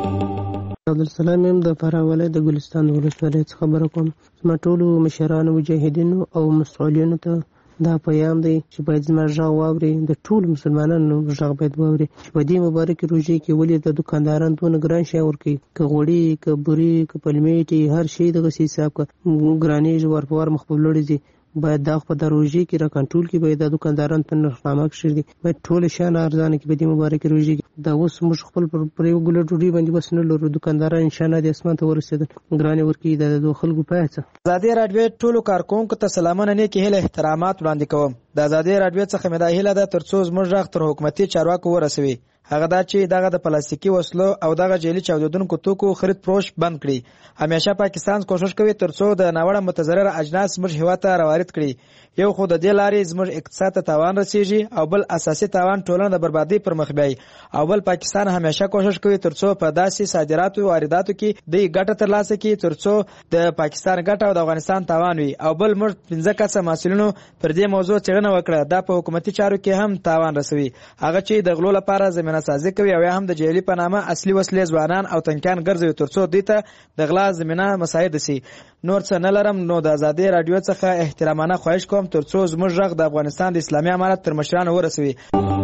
عبدالسلام یم د فراه ولایت د ګلستان ولسوالۍ څخه خبره کوم. زما ټولو مشرانو مجاهدینو او مسؤلینو ته دا پیغام دی چې باید زما غږ واوري، د ټولو مسلمانانو غږ باید واوري چې په دې مبارکې روژې کې ولې د دکانداران دونه ګران شی ورکوي، که غوړي که بوري که پلمېټې هر شی دغسې حساب که ګرانېږي ور په ور مخ په لوړې ځي. باید دا خو په روژې کې را کنټرول کې باید د دکانداران په نرخنامه کښې دي باید ټول شیان ارزانه کړي په دې مبارکې روژې کې. دا اوس موږ خپل پر یو ګوله ډوډۍ باندې بس نه لرو، دکانداران انشاءالله د اسمان ته ورسېدل ګرانې ورکوي. دا د خلکو په هڅه. ازادي راډیو ټولو کارکوونکو ته سلامونه نیکې هیلې احترامات وړاندې کوم. د ازادي راډیو څخه مې دا هیله ده تر څو زموږ غږ تر حکومتي چارواکو ورسوي، هغه دا چې دغه د پلاستیکي وسلو او دغه جعلي چاودېدونکو توکو خرید فروش بند کړي. همیشه پاکستان کوشش کوي تر څو د ناوړه متضرر اجناس زموږ هېواد ته راوارد کړي. یو خو د دې لارې زموږ اقتصاد ته تاوان رسیږي او بل اساسي تاوان ټولنه د بربادۍ پر مخ بیایي، او بل پاکستان همیشه کوشش کوي تر څو په داسې صادراتو او وارداتو کې دوی ګټه ترلاسه کړي تر څو د پاکستان ګټه او د افغانستان تاوان وي. او بل موږ 15 کسه مسؤلینو پر دې موضوع څېړنه وکړه، دا په حکومتي چارو کې هم تاوان رسوي، هغه چې د غلو لپاره زمینه سازي کوي او هم د جعلي په نامه اصلي وسلې ځوانان او تنکیان ګرځوي تر څو دوی ته د غلا زمینه مساعد شي. نور څه نه لرم نو د ازادي راډیو څخه احترامانه خواهش کوم تر څو زموږ غږ د افغانستان د اسلامي امارت تر مشرانو ورسوي.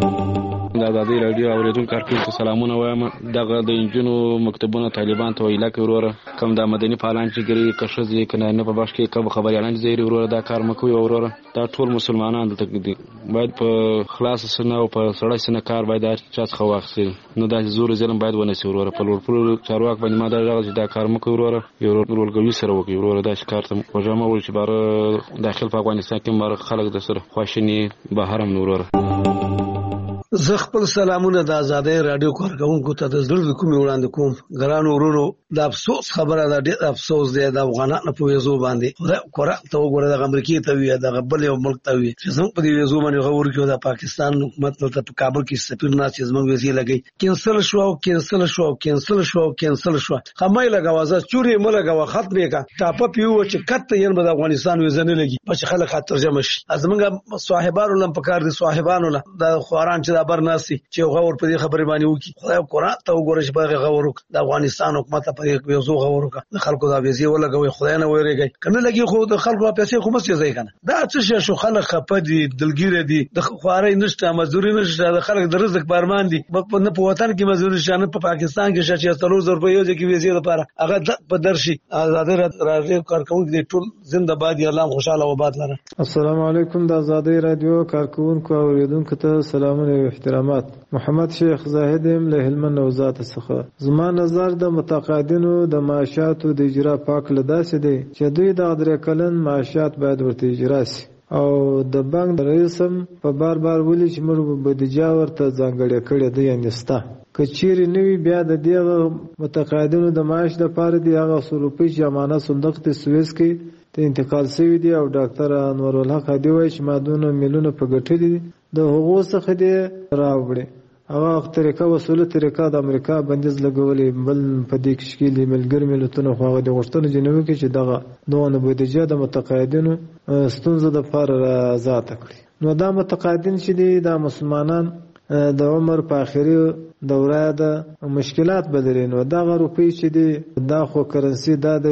د ازادي راډیو اوریدونکو کارکوونکو ته سلامونه وایم. دغه د انجونو مکتبونه طالبان ته ویلا کوي وروره، کوم د مدني فعالان چې ګري که ښځې که نارینه په بخش کې کوم خبریالان چې ځایري وروره دا کار مه کوئ وروره. دا ټول مسلمانان دلته دي، باید په خلاصه سینه او په سړه سینه کار باید هر چا څخه واخیستل، نو داسې زور ظلم باید ونه شي وروره. په لوړ چارواک باندې ما دا غږ چې دا کار مه کوئ وروره، یو ورورګلوي سره وکړئ وروره. داسې کار ته وژه مه وایئ چې باره داخل په افغانستان کې باره خلک د سره خواشیني بهر هم وروره. زه خپل سلامونه د ازادۍ راډیو کارکوونکو ته د زړه د کومې وړاندې کوم. ګرانو ورونو، د افسوس خبره ده، ډېر افسوس دی د افغانانو په ویزو باندې. خدای قرآن ته وګوره، دغه امریکې ته وي دغه بل یو ملک ته وي چې زموږ په دې ویزو باندې هغه ورکړي. د پاکستان حکومت دلته په کابل کې سفیر ناست چې زموږ ویزې لګوي کینسل شوه او کینسل شوه او کینسل شوه او کینسل شوه. خمه یې لګوه، زه چورې مه لګوه، ختم یې کړه. ټاپه پې ووه چې کته یې به د افغانستان ویزه نه لګي، بس چې خلک خاطرجمه شي. زموږ صاحبانو له په کار دي، صاحبانو له د خواران چې دا بر ناست دي چې غور په دې خبرې باندې وکړي. خدای قرآن ته وګوره چې په هغې غور وکړه، د افغانستان حکومت ته په دې ویزو غور وکړه، د خلکو دا ویزې ولګوئ، خدای نه ویرېږئ. که نه لګي خو د خلکو پیسې خو مه سېځئ که نه. دا څه شی شو؟ خلک خفه دي، دلګیره دي، د خوارۍ نشته، مزدوري نشته، د خلک د رزق په ارمان دي. نه په وطن کې مزدوري شته، نه په پاکستان کې شته چې 4000 روپۍ یو ځای کې ویزې لپاره هغه په درشي. ازادي راډیو کارکوونکي دې ټول زنده باد یا الله خوشاله و باد لره. السلام علیکم. د ازادي راډیو کارکوونکو او اوریدونکو ته سلامونه او احترامات. محمد شیخ زاهد له هلمند وزارت څخه. زما نظر د متقاعدینو د معاشاتو د اجرا پاک لداسې دی چې دوی د 3 کلن معاشات باید ورته اجرا شي، او د بانک رئیس هم په بار ولي چې موږ بودیجه ورته ځانګړې کړې ده یعنې سته. که چیرې نه وي بیا د دغه متقاعدینو د معاش دپاره د هغه 100 روپۍ چې امانت صندوق ته سویس کې ته انتقال شوي دي، او ډاکټر انورالحق هادي وایي چې ما دونه میلیونه په ګټلي دي، د هغو څخه دې راوړي. هغه طریقه وسوله طریقه د امریکا بندیز لګولې، بل په دې کې د ملګرو ملتونو خو هغه د غوښتنې جنوي کې چې دغه دونه بودیجه د متقاعدینو ستونزه د پاره آزاد کړي. نو دا متقاعدین چې دي دا مسلمانان د عمر په اخري دوره د مشکلات بدلې، نو دا روپۍ چې دي دا خو کرنسي دا د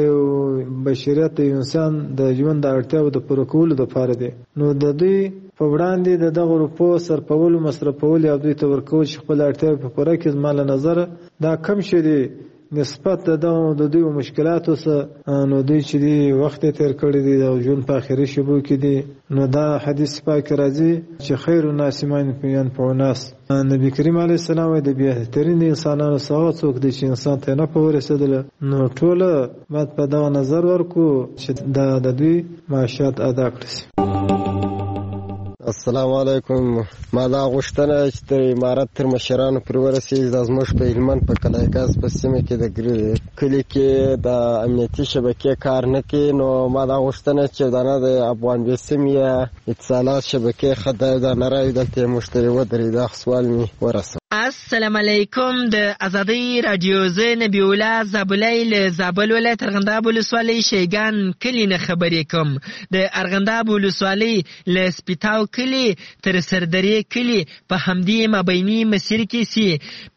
بشریت د انسان د ژوند د اړتیاو د پوره کولو لپاره دی. نو د دوی په وړاندې د دغه روپو صرفول مصرفول او دوی ته ورکول چې خپل اړتیاوې په پوره کړي، زما له نظره دا کم شي دي نسبت د دوی مشکلاتو سره. نو دوی چې دی وخت تیر کړی دی او ژوند په اخري شبو کې دی، نو دا حدیث پاک راځي چې خیر الناس من ينفع الناس. نبی کریم علیه السلام د بهترین انسانانو څخه څوک دی چې انسان ته نه پورېدل. نو ټوله باید په دا نظر ورکو چې د دوی معاشات ادا کړي. السلام علیکم. ما دا غوښتنه چې تر امارت تر مشرانو پر ورسېږي دا زموږ په هلمند په قلعه‌ګاز په سیمه کې د کلي کې د امنیتي شبکې کار نه کوي. نو ما دا غوښتنه چې دانه د افغان بیسیم یا اتصالات شبکې ښه دا نه راوي دلته یې مشتري ودرېد. دا سوال مې ورسوه. السلام علیکم. د ازادۍ رادیو زه نبی الله زابلی له زابل ولایت ارغنداب ولسوالۍ شیګان کلي نه خبرې کوم. د ارغنداب ولسوالۍ له سپیتاو کلي تر سردرې کلي په همدې مابیني مسیر کې سي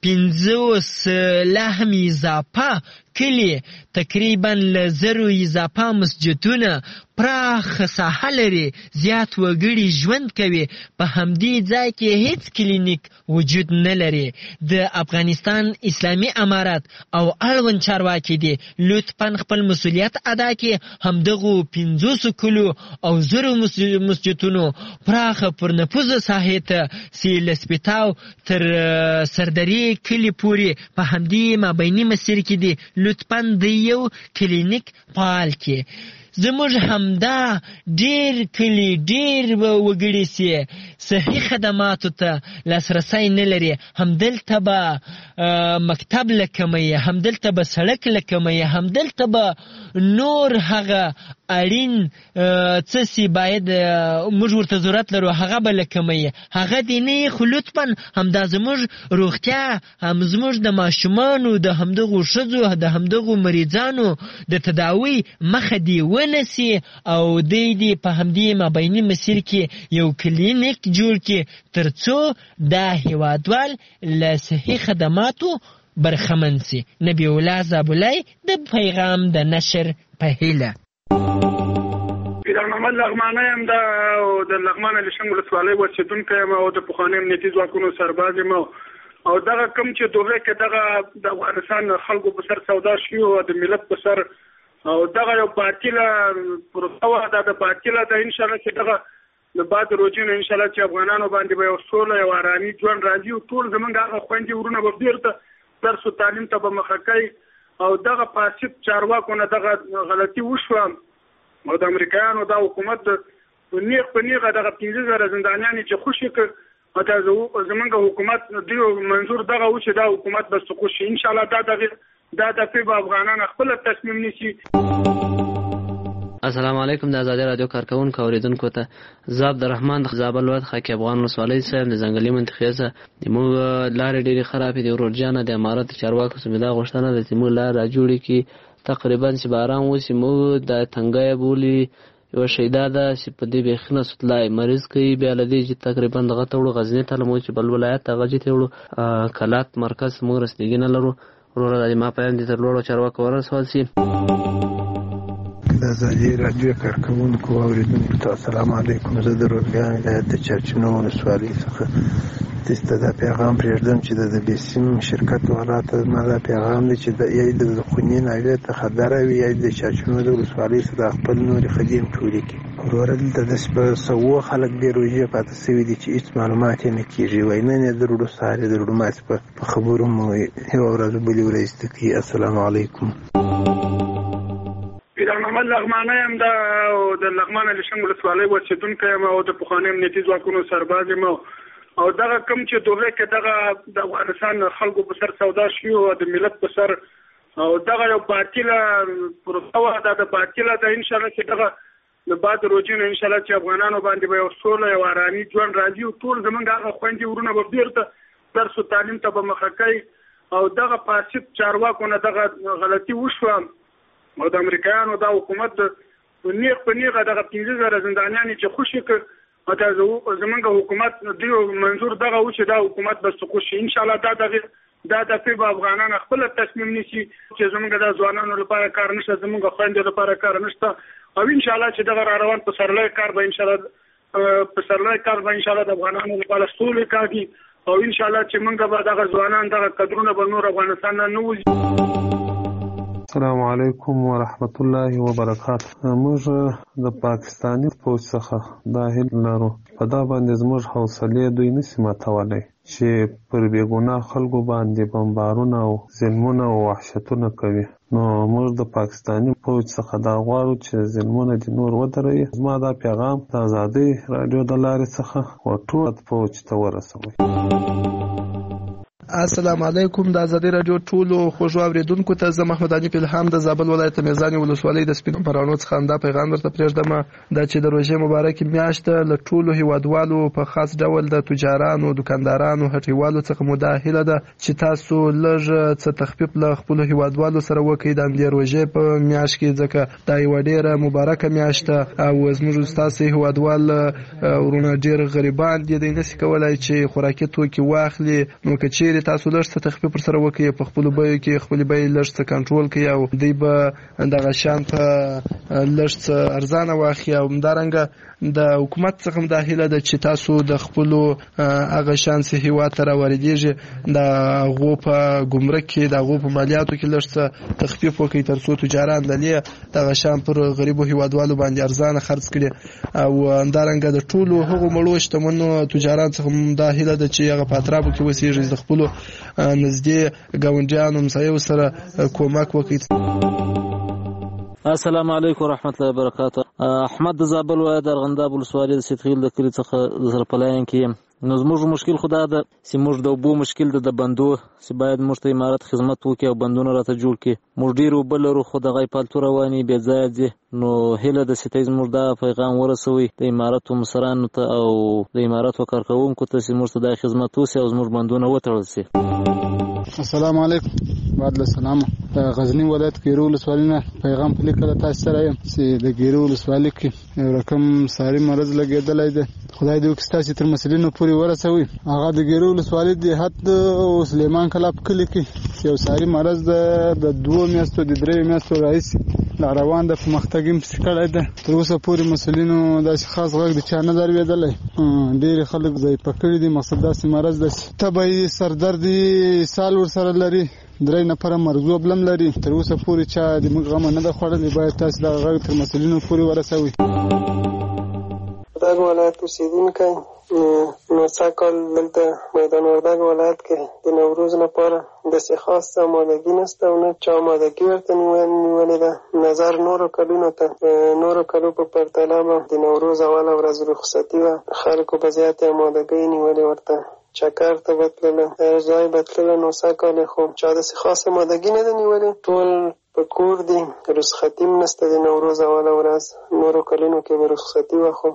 50 لهم اضافه کلي تقریبا له 0 اضافه مسجدونه پراخ ساحه لري. زیات وګړي ژوند کوي. په همدې ځای کې هیڅ کلینیک وجود نه لري. د افغانستان اسلامي امارات او اړوند چارواکي دي لطفا خپل مسؤلیت ادا کړي. همدغو 500 کلو او 0 مسجدونو پراخه پرنفوذ ساحې ته سي له سپیتاو تر سردرې کلي پورې په همدې مابیني مسیر کې دي لطفا د یو کلینیک فعال کړي. زموږ همدا ډیر کلی ډیر وګړي سي صحي خدماتو ته لاسرسی نه لري. همدلته به مکتب لکمي، همدلته به سړک لکمي، همدلته به نور هغه اړین څه سي باید موږ ورته ضرورت لرو هغه به لکمي. هغه دی نه خو لطفا همدا زموږ روغتیا هم زموږ د ماشومانو د همدغو ښځو د همدغو مریضانو د تداوی مخه دی ونسي او دی په همدې مابیني مسیر کې یو کلینیک جوړ کړي ترڅو دا هیوادوال له صحي خدماتو برخمن سي. نبی الله زابلی د پیغام د نشر په هیله. پیران محمد لغمانی یم د لغمان لشن ولسوالۍ اوسېدونکی یم او د پخواني امنیتي ځواکونو سرباز یم او دغه کوم چې دوغې کې دغه د افغانستان خلکو په سر سودا شوي او د ملت په سر او دغه یو باطله پروسه وه. دا د باطله ده. انشاءالله چې دغه د بعد روجې نه انشاءالله چې افغانانو باندې به یو سوله یو ارامي ژوند راځي او ټول زمونږ هغه خویندې ورونه به بیرته درس و تعلیم ته به مخه کوي او دغه فاسد چارواکو نه دغه غلطي وشوه او د امریکایانو دا حکومت نیغ په نیغه دغه 15,000 زندانیانې چې خوشي کړ او دا زمونږ حکومت دیو منظور دغه و چې دا حکومت به سقوط شي. انشاءالله دا دفعه به افغانان خپل تصمیم نیسي. السلام علیکم. د ازادۍ رادیو کارکونکو اوریدونکو ته زه عبدالرحمن د زابل ولایت خاکی افغان ولسوالۍ څخه د ځنګلي منطقې څخه زموږ لارې ډېرې خرابې دي. ورور جانه د امارت چارواکو څخه مې دا غوښتنه ده چې موږ لار راجوړې کړي تقریبا چې باران وشي. موږ د تنګی بولي یو شیدا ده چې په دې بیخي نه سوتلای مریض کوي. بیا له دې چې تقریبا دغه ته وړو غزني ته لمو چې بل ولایت هغه چې ته وړو کلات مرکز موږ رسېدګي نه لرو. وروره د ما پیام دې تر لوړو چارواکو ورسول شي. د ازادۍ رادیو کارکوونکو اوریدونکو ته السلام علیکم. زه د روزګان ولایت د چرچینو ولسوالۍ څخه دسته دا پیغام پرېږدم چې د بیسیم شرکت والا ته زما دا پیغام دی چې یا د خوني ناوې ته خطر وي یا د چرچینو د ولسوالۍ څخه خپل نورې خدیم ټولې کړي. وروره دلته داسې په سوو خلک بې روژې پاتې شوي دي چې هېڅ معلومات یې نه کېږي. وایي نن یې د روډو سهار یې د روډو ماسې په خبرو مو یوه ورځ بلې ورځ زده کوي. السلام علیکم. پیران محمد لغمانی یم د لغمان لشن ولسوالۍ اوسېدونکی یم او د پخواني امنیتي ځواکونو سرباز یم او دغه کوم چې دوغې کې دغه د افغانستان خلکو په سر سودا شوي او د ملت په سر او دغه یو باطله پروسه وه. دا د باطله ده. انشاءالله چې دغه د بعد روجې نه انشاءالله چې افغانانو باندې به یو سوله یو ارامي ژوند راځي او ټول زمونږ هغه خویندې ورونه به بیرته درس و تعلیم ته به مخه کوي او دغه فاسد چارواکو نه دغه غلطي وشوه او د امریکایانو دا حکومت نیغ په نیغه دغه 15,000 زندانیانې چې خوشي کړ او دا زمونږ حکومت دیو منظور دغه و چې دا حکومت به سقوط شي. انشاءالله دا دفعه به افغانان خپل تصمیم نیسي چې زمونږ د ځوانانو لپاره کار نشته، زمونږ خویندو لپاره کار نشته او انشاءالله چې دغه را روان په سرلوی کار به انشاءالله د افغانانو لپاره سولې کاږي او انشاءالله چې موږ به دغه ځوانان دغه قدرونه به نور افغانستان نه وځي. السلام علیکم ورحمت الله وبرکاته. موږ د پاکستاني فوج څخه دا هیله لرو په دا باندې زموږ حوصلې دوی نشي ماتولی چې پر بېګناه خلکو باندې بمبارونه او ظلمونه او وحشتونه کوي. نو موږ د پاکستاني فوج څخه دا غواړو چې ظلمونه دې نور ودروي. زما دا پیغام د ازادۍ رادیو د لارې څخه ټول فوج ته ورسوئ. السلام علیکم. د ازادۍ رادیو ټولو خوږو اوریدونکو ته زه محمد علي پیلهام د زابل ولایت میزان ولسوالۍ د سپینو پراڼو څخه دا پیغام درته پرېږدم دا چې د روژې مبارکې میاشت له ټولو هیوادوالو په خاص ډول د تجارانو، دکاندارانو، هټیوالو څخه مو دا هیله ده چې تاسو لږ څه تخفیف له خپلو هیوادوالو سره وکړئ د همدې روژې په میاشت کې، ځکه دا یوه ډېره مبارکه میاشت ده او زموږ ستاسې هیوادوال ورونه ډېر غریبان دي، دوی نشي کولی چې خوراکي توکي واخلي. نو که چیرې تاسو لږ څه تخفیف پر سره وکړئ په خپلو بیو کې، خپلې بیې لږ څه کنټرول کړئ او دوی به دغه شیان په لږ څه ارزانه واخلي. او همدارنګه د حکومت څخه هم دا هیله ده چې تاسو د خپلو هغه شیان چې هېواد ته راواردېږي د هغو په ګمرک کې، د هغو په مالیاتو کې لږ څه تخفیف وکړئ تر څو تجاران د دې دغه شیان پر غریبو هېوادوالو باندې ارزانه خرڅ کړي. او همدارنګه د ټولو هغو مړو شتمنو تجاران څخه هم دا هیله ده چې هغه په اطرافو کې اوسېږي د خپلو نږدې ګاونډیانو همسایو سره کومک وکړي. السلام علیکم ورحمت الله وبرکاته. احمد د زابل ولایت د ارغنداب ولسوالۍ د سیدخیل د کلي څخه د سرپلاین کې یم. نو زموږ مشکل خو دا ده چې موږ د اوبو مشکل ده، د بندو چې باید موږ ته امارت خدمت وکړي او بندونه راته جوړ کړي. موږ ډېر اوبه لرو خو دغه پالتو روانې بې ځایه ځي. نو هیله ده چې زموږ دا پیغام ورسوي د امارتو مشرانو ته او د امارتو کارکوونکو ته چې موږ ته دا خدمت وشي او زموږ بندونه وتړل شي. السلام علیکم. بعد السلام. غزنی ولایت ګیرو ولسوالۍ نه پیغام په لیکل تاسو سره یم چې د ګیرو ولسوالۍ کې یو رقم ساري مرض لګېدلی دی. خدای دې وکړي تاسو تر مسلینو پورې ورسوي. هغه د ګیرو ولسوالۍ د حد او سلیمان کلاب کلي کې یو ساري مرض د 2 میاشتو د 3 میاشتو راهیسې لا روان ده، په مختګیم پسې کړی ده. تر اوسه پورې مسلینو داسې خاص غږ د چا نه دی اورېدلی. ډېرې خلک ضعیفه کړي دي. مقصد داسې مرض ده چې تبه سردرد سال ورسره لري، 3 نفره مرګوب لم لري. تر اوسه پورې چا د موږ غمه نه ده خوړلې. باید تاسو دغه غږ تر مسلینو پورې ورسوي. وردګ ولایت اوسېدونکی نو څه کال دلته میدان وردګ ولایت کې د نوروز لپاره داسې خاص آمادګي نشته او نه چا آمادګي ورته نیولې ده. نظر نورو کلونو ته نورو کلو په پرتله به د نوروز اوله ورځ رخصتي وه، خلکو په زیاتې آمادګۍ نیولې ورته. چکر ته بتلله، ځای بتلله. نو څه کال خو چا داسې خاص آمادګي نه ده نیولې، ټول په کور دي. رخصتي هم نشته د نوروز اوله ورځ. نورو کلونو کې به رخصتي وه. خو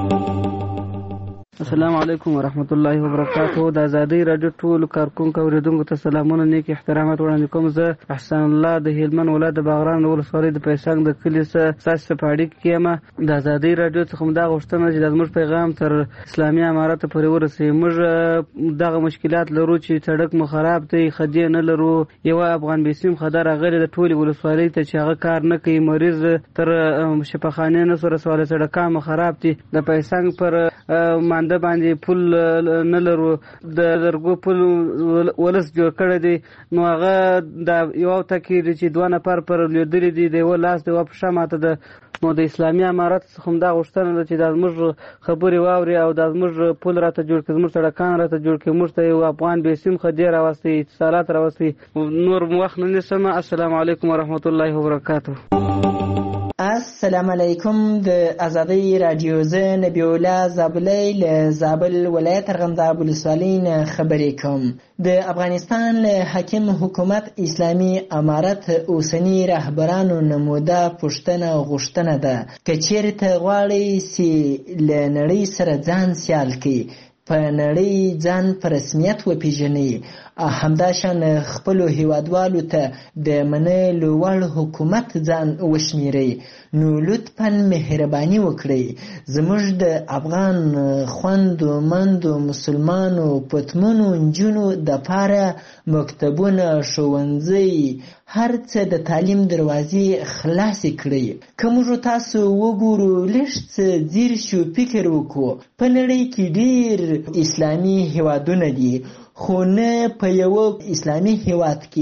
السلام علیکم ورحمت الله وبرکاته. د ازادۍ رادیو ټولو کارکونکو اوریدونکو ته سلامونه، نیک احترامات وړاندې کوم. زه احسان الله د هلمند ولایت د باغران ولسوالۍ د پیسنګ د کلي څخه ستاسو په اړیکه کې یم. د ازادۍ رادیو څخه دا غوښتنه چې زموږ پیغام تر اسلامي امارت پورې ورسوي. موږ دغه مشکلات لرو چې سړک مو خراب دی، خدي نه لرو. یو افغان بیسیم خدای راغلی د ټولې ولسوالۍ ته چې هغه کار نه کوي، مریض تر شفاخانې نه سره سوال سړکان مو خراب دي. د پیسنګ پر مانده باندې پل نه لرو، د زرګو پل ولس جوړ کړی دی. نو هغه د یو تکیر چې 2 نفر پر لیدلې دي، د یو لاس د واپښه ماته ده. نو د اسلامي امارت څخه هم دا غوښتنه ده چې د زموږ خبرې واوري او د زموږ پل راته جوړ کړي، زموږ سړکان راته جوړ کړي، موږ ته یو افغان بیسیم خدي راوستي، اتصالات راوستي. نور وخت نه نیسم. السلام علیکم ورحمت الله وبرکاته. السلام علیکم. د ازادۍ رادیو زه نبی الله زابلی له زابل ولایت ارغنداب ولسوالۍ نه خبرې کوم. د افغانستان له حاکم حکومت اسلامي امارت اوسنی رهبرانو نموده پوښتنه غوښتنه ده که چیرې ته غواړئ چې له نړۍ سره ځان سیال کړي، په نړۍ ځان په رسمیت وپیژنئ، همداشان خپلو هیوادوالو ته د منلو وړ حکومت ځان وشمیرئ، نو لطفاً مهرباني وکړئ. زموږ د افغان خویندو مندو مسلمانو پتمنو نجونو دپاره مکتبونه، ښوونځي، هر څه د تعلیم دروازې خلاصې کړئ. که موږ تاسو وګورو، لږ څه ځیر شو، فکر وکړو. په نړۍ کې ډېر اسلامي هیوادونه دي، خو نه په یو اسلامي هیواد کې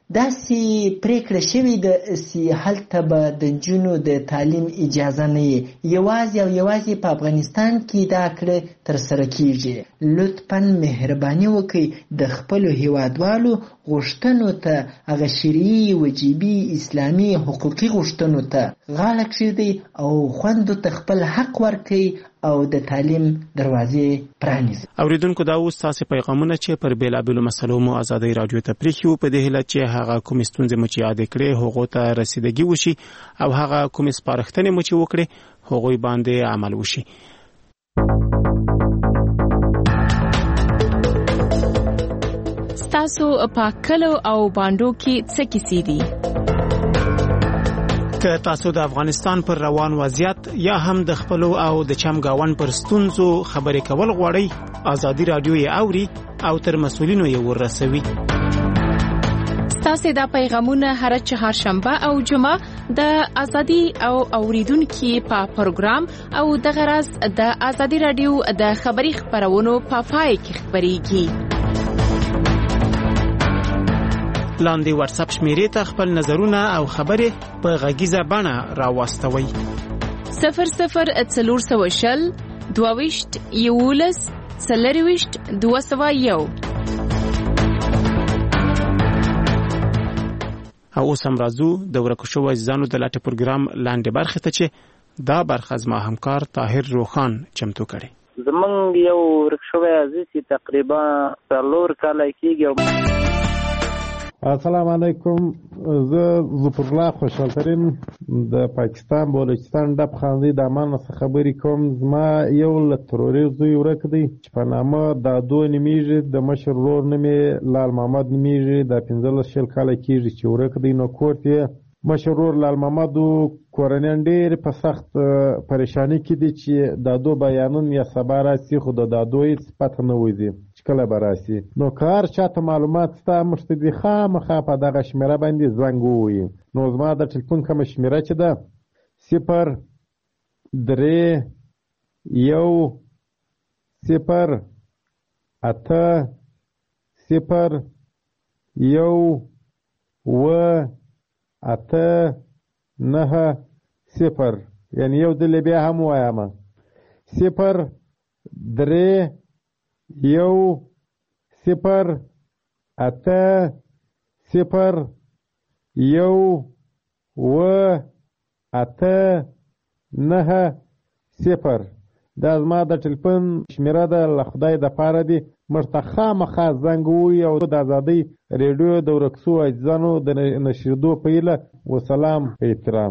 داسې پریکړه شوې ده چې هلته به د نجونو د تعلیم اجازه نه وي. یوازې او یوازې په افغانستان کې دا کړه ترسره کیږي. لطفا مهرباني وکړئ د خپلو هیوادوالو غوښتنو ته، هغه شرعي وجیبي اسلامي حقوقي غوښتنو ته غاړه کښېږدئ او خویندو ته خپل حق ورکړئ او د تعلیم دروازې پرانیزئ. اوریدونکو دا اوس تاسې پیغامونه چې پر بېلابېلو مسلو مو ازادۍ راډیو ته پرېښي وو، په دې هیله چې هغه کومې ستونزې مو چې یادې کړې هغو ته رسیدګي وشي او هغه کومې سپارښتنې مو چې وکړې هغوی باندې عمل وشي. ستاسو په کلو او بانډو کې څه کیسې دي؟ که تاسو د افغانستان پر روان وضعیت یا هم د خپلو او د چمګاون پر ستونزو خبرې کول غواړئ، ازادي راډیو یې اوري او تر مسؤلینو یې ورسوي. ستاسو دا پیغامونه هر چهارشنبه او جمعه د ازادي او اوریدونکو په پروګرام او د غرض د ازادي راډیو د خبري خبرونو په پای کې خبريږي. لاندې واتس اپ شمیرې ته خپل نظرونه او خبرې په غږیزه بڼه راوستوئ. 0040 22 11 40 201. او اوس هم راځو د ورکو شوو عزیزانو د لاټه پروګرام لاندې برخه ته چې دا برخه زما همکار طاهر روخان چمتو کړي. زمونږ یو ورک شوی عزیز تقریبا 4 کاله کېږي. السلام علیکم، زه ظفرالله خوشحالترین د پاکستان بلوچستان ډب خاندي د امان څخه خبرې کوم. زما یو له تروري زوی ورک دی چې په نامه دادو نومیږي، د مشر ورور نوم یې لال محمد نومیږي، د 15 کاله کېږي چې ورک دی. نو کور یې مشر ورور لال محمد کورنیان ډېر په سخت پریشانی کې دي چې دادو بیانون یا سبا راسي، خو د دادو هیڅ پته نه وځي چې کله به راسي. نو که هر چاته معلومات شته موږ ته دې خامخا په دغه شمېره باندې زنګ ووهي. نو زما د ټلیفون کومه شمېره چې ده 0308090 یعنی یو دل بیا هم وایم 0308090 دا زما د ټلیفون شمیره ده، له خدای د پاره دی موږ ته خامخا زنګ ووهي او د ازادۍ ریډیو د ورک شوو عزیزانو د نشریدو په هیله. وسلام، په احترام.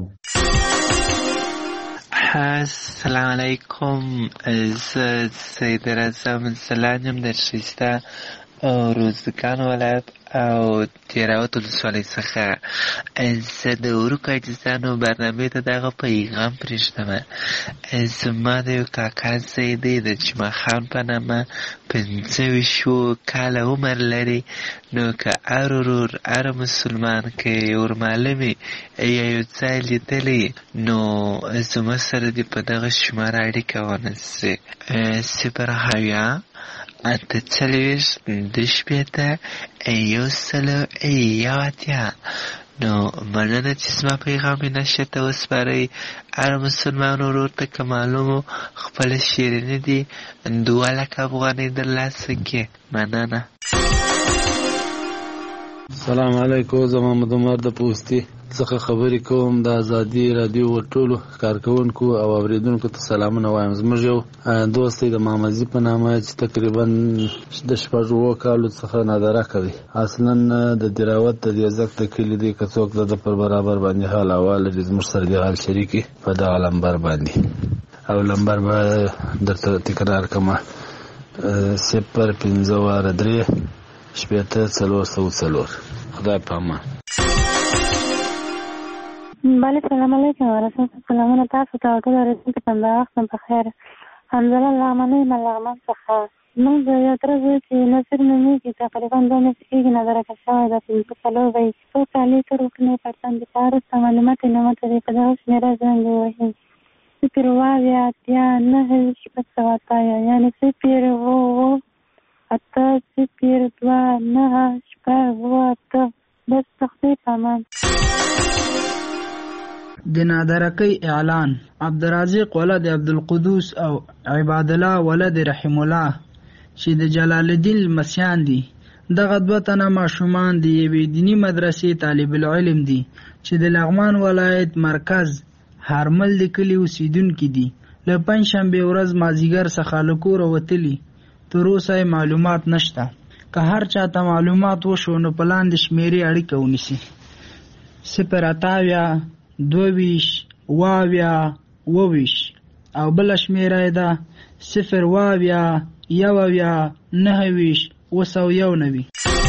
السلام علیکم، زه سید رضا منسلان یم د ښایسته روزګان ولایت او تیراوت ولسوالۍ څخه. زه د ورکو عزیزانو برنامې ته دغه پیغام پرېږدم. زما د یو کاکا زوی دی د جمعه خان په نامه، 25 کاله عمر لري. نو که هر ورور هر مسلمان که یې ورمعلومي یا یو ځای لیدلی نو زما سره دې په دغه شماره اړیکه ونیسي 0 اته څلوېښت 2 نو مننه چې زما پیغام یې نشر ته وسپارئ. هر مسلمان ورور ته که معلومو خپله شیریني دي 2 لکه افغانۍ درلاسه کړي. مننه. السلام علیکم، زه محمد عمر د پوستي څخه خبرې کوم. د ازادي راډیو ټولو کارکونکو او اوریدونکو ته سلامونه وایم. زموږ یو دوست دی د محمدزي په نامه چې تقریبا د 6 کالو څخه نادره کوي. اصلا د دراوت د دیوزک د کلي دی، که څوک د پر برابر باندې حال احوال لري زموږ سره د حال شریکي په دغه لمبر باندې. او لمبر به درته تکرار کومه 050 3 خدای په امان. بله، سلام علیکم ورحمت سلامونه تاسو ته ټول اوریدونکو ته وختم په خیر. حمزله لغمنۍ لغمن څخه موږ یو تر اوسه چې نصر نومیږي تقریبا 2 میاشتې کېږي نظر شوی ده 5 کالو وی 2 کالې تر وکنې پرتن د پارسته معلومات نه ماته دی په دغه شمیره زنګ ووهي 0 یعنی 0 8 0 2 9 8 بس تخفیف امان. د نادرکۍ اعلان. عبدالرازق ولد عبدالقدوس او عباد الله ولد رحم الله چې د جلال الدین لمسیان دي. دغه دوه تنه ماشومان د یوې دینی مدرسې طالب العلم دي چې د لغمان ولایت مرکز هرمل د کلي اوسیدونکي دي. له پنجشنبې ورځ مازدیګر څخه له کوره وتلي. تر اوسه معلومات نشته. که هر چاته معلومات وشو نو په لاندې شمیرې اړیکه ونیسي: 028 22 22 او بل شمیره ده 029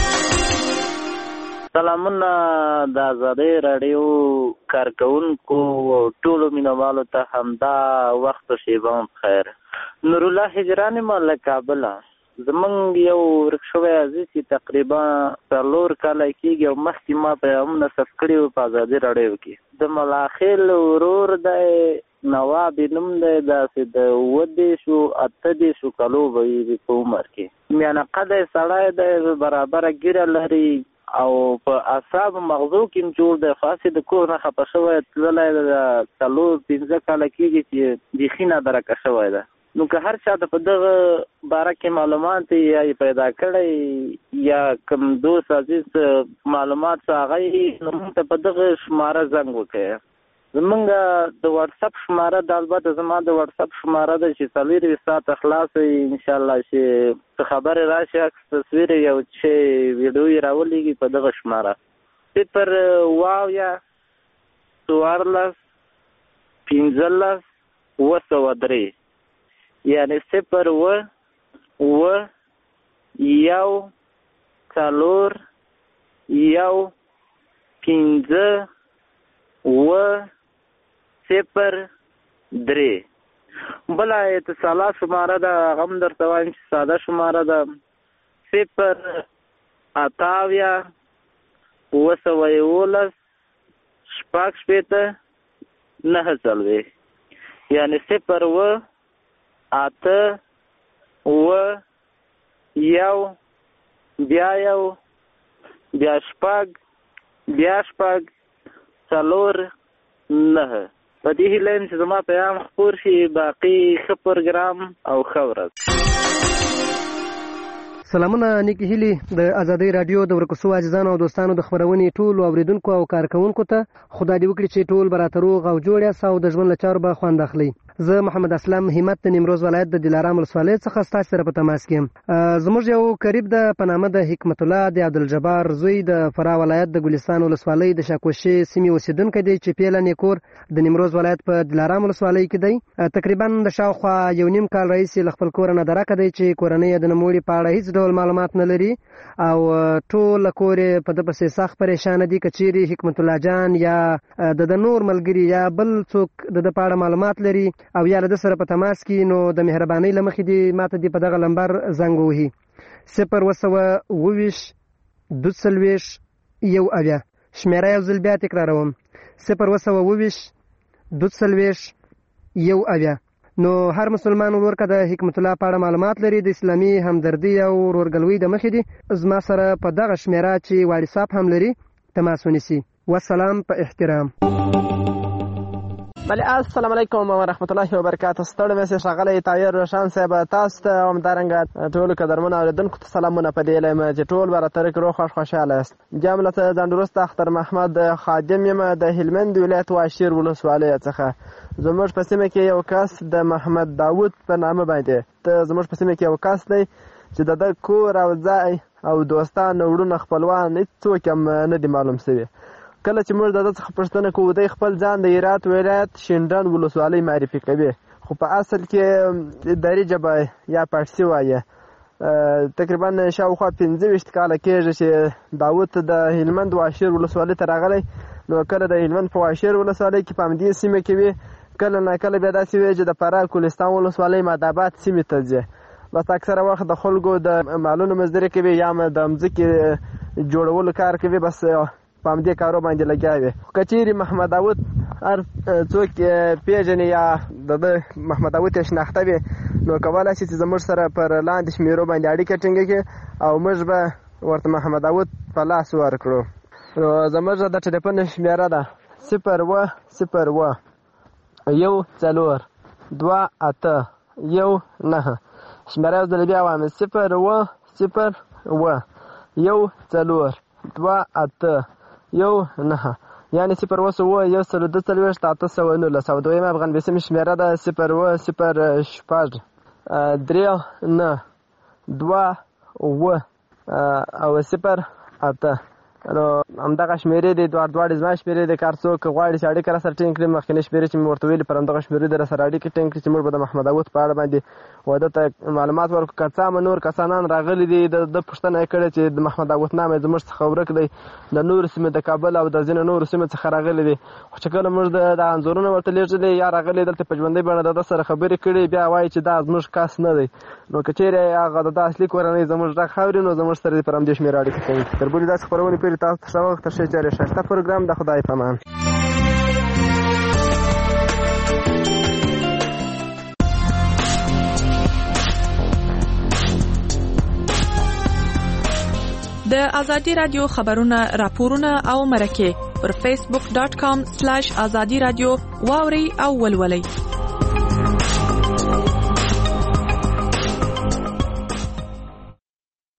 سلامونه د آزادۍ راډیو کارکونکو ټولو مینوالو ته همدا وخت و شیبه بخیر. نور الله هجران ما له کابله. زمونږ یو ورک شوی عزیز چې تقریبا 4 کاله کېږي او مخکې ما پیغامونه ثبت کړي وو په آزادۍ راډیو کې. د ملاخیل ورور دی نواب نوم دی، داسې د 28 کالو به وي په عمر کې. میانقده سړی دی، برابره ګیره لري او په اعصاب مغزو کې جوړ دی. خاصې د کور نه خفه شوی تللی د 4-5 کاله کېږي چې بیخي نادرکه شوی ده. نو که هر چا ته په دغه باره کې معلومات یا پیدا کړی یا کوم دوست عزیز معلومات څه هغه نو موږ ته په دغه شماره زنګ وکړئ. زمونږ د واتساپ شماره د البته زما د واتساپ شماره ده چې 24 ساعته خلاصه انشاءالله چې خبرې راشي عکس تصویر یو چې ویډیو یې راولېږي په دغه شماره 014 یعنی 0 3 بلا اتصالات شماره ده غم درته وایم چې ساده شماره ده 0 یعنی 0 8 بیا شپږ 4 په دې هیله چې زما پیغام خپور شي. باقي ښه پروګرام او ښه ورځ. سلامونه نیکی هیلي د آزادۍ راډیو د ورکوسو عزیزانو او دوستانو د خبرونې ټولو اوریدونکو او کارکونکو ته خدای دې وکړي چې ټول به راته روغ او جوړ یاست او د ژوند له چارو به خوند اخلئ. زه محمد اسلام همت د نیمروز ولایت د دلارام ولسوالۍ څخه ستاسو سره په تماس کې یم. زموږ یو قریب د په نامه د حکمت الله د عبدالجبار زوی د فراه ولایت د ګلستان ولسوالۍ د شاکوشي سیمې اوسیدونکی دی چې پیله نیکور د نیمروز ولایت په دلارام ولسوالۍ کې دی. تقریبا د شاوخوا 1.5 کال راهیسې له خپل کوره نادرکه دی چې کورنۍ یې د نوموړي په اړه هیڅ ډول معلومات نه لري او ټول کور په د پسې سخت پریشان دي. که چیرې حکمت الله جان یا د نور ملګري یا بل څوک د په اړه معلومات لري او یا له سره په تماس کې نو د مهربانۍ له مخې دې ماته دې په دغه نمبر زنګ ووهي 0 22 شمیره یو ځل بیا تکراروم 0 22 نو هر مسلمان ورور که د حکمت الله په اړه معلومات لري د اسلامي همدردي او ورورګلوۍ د مخې دي زما سره په دغه شمیره چې واتساپ هم لري تماس ونیسي. والسلام په احترام. بله السلام علیکم و رحمت الله و برکاته. ستړی مې ښاغلی طاهر روشن صاحب تاسو ته همدارنګه ټولو قدرمنو اورېدونکو ته سلامونه په دې لایم چې ټول به راته روغ خوشحاله یاست. جملته ځانډوسته اختر محمد خادم یم د هلمند ولایت واشیر ولسوالۍ څخه. زموږ په سیمه کې یو کس د محمد داود په نامه باندې زموږ په سیمه کې یو کس دی چې د ده کور او ځای او دوستان وروڼه خپلوان هېڅوک هم نه دي معلوم شوي. کله چې موږ د ده څخه پوښتنه کوو دی خپل ځان د هرات ولایت شینډنډ ولسوالۍ معرفي کوي خو په اصل کې دري ژبه یا پارسي وایي. تقریبا شاوخوا 25 کاله کېږي چې داود د هلمند واشیر ولسوالۍ ته راغلی. نو کله د هلمند په واشیر ولسوالۍ کې په همدې سیمه کې وي، کله ناکله بیا داسې وي چې د فراه ګلستان ولسوالۍ مادآباد سیمې ته ځي. بس اکثره وخت د خلکو د مالونو مزدوري کوي یا د مځکې جوړولو کار کوي، بس په همدې کارو باندې لګیا وي. که چیرې محمد داود هر څوک پیژني یا د محمد داود یې شناخته وي نو کولی شي چې زموږ سره پر لاندې شمیرو باندې اړیکه ټینګه کړي او موږ به ورته محمد داود په لاس ورکړو. نو زموږ د ټلیفون شمیره ده 010 1 4 2 8 1 9. شمیره یو ځل بیا وایم 010 1 4 2 8 1 9 یعنې 0 1 1 42 819. او دویمه افغان بیسیم شمیره ده 0 0 6 3 9 2 و او 0 8. نو همدغه شمیرې دي دواړې زما شمیرې دي. کار څوک غواړي چې اړیکه راسره ټینګ کړي مخکینۍ شمیرې چې مې ورته ویلي پر همدغه شمیرې د راسره اړیکې ټینګ کړي چې موږ به د محمد داود په اړه باندې واده ته معلومات ورکړو. که څه هم نور کسانان راغلي دي د پوښتنه یې کړې چې د محمد داود نام یې زموږ څخه ورک دی د نورو سیمې د کابل او د ځینو نورو سیمې څخه راغلي دي. خو چې کله موږ د انځورونه ورته لیږلي یا راغلي دلته په ژوندۍ بڼه د ده سره خبرې کړي بیا وایي چې دا زموږ کس نه دی. نو که چیرې هغه د اصلي کورنۍ زموږ غږ اوري نو زموږ سره پر همدې شمېره اړیکه کوي. تر بلې داسې خپرونې پورې تاسو ته ښه وخت تر ښې چارې ښایسته پروګرام د خدای په امان. د ازادي رادیو خبرونه راپورونه او مرکه پر facebook.com/azadi radio واوري او ولولي.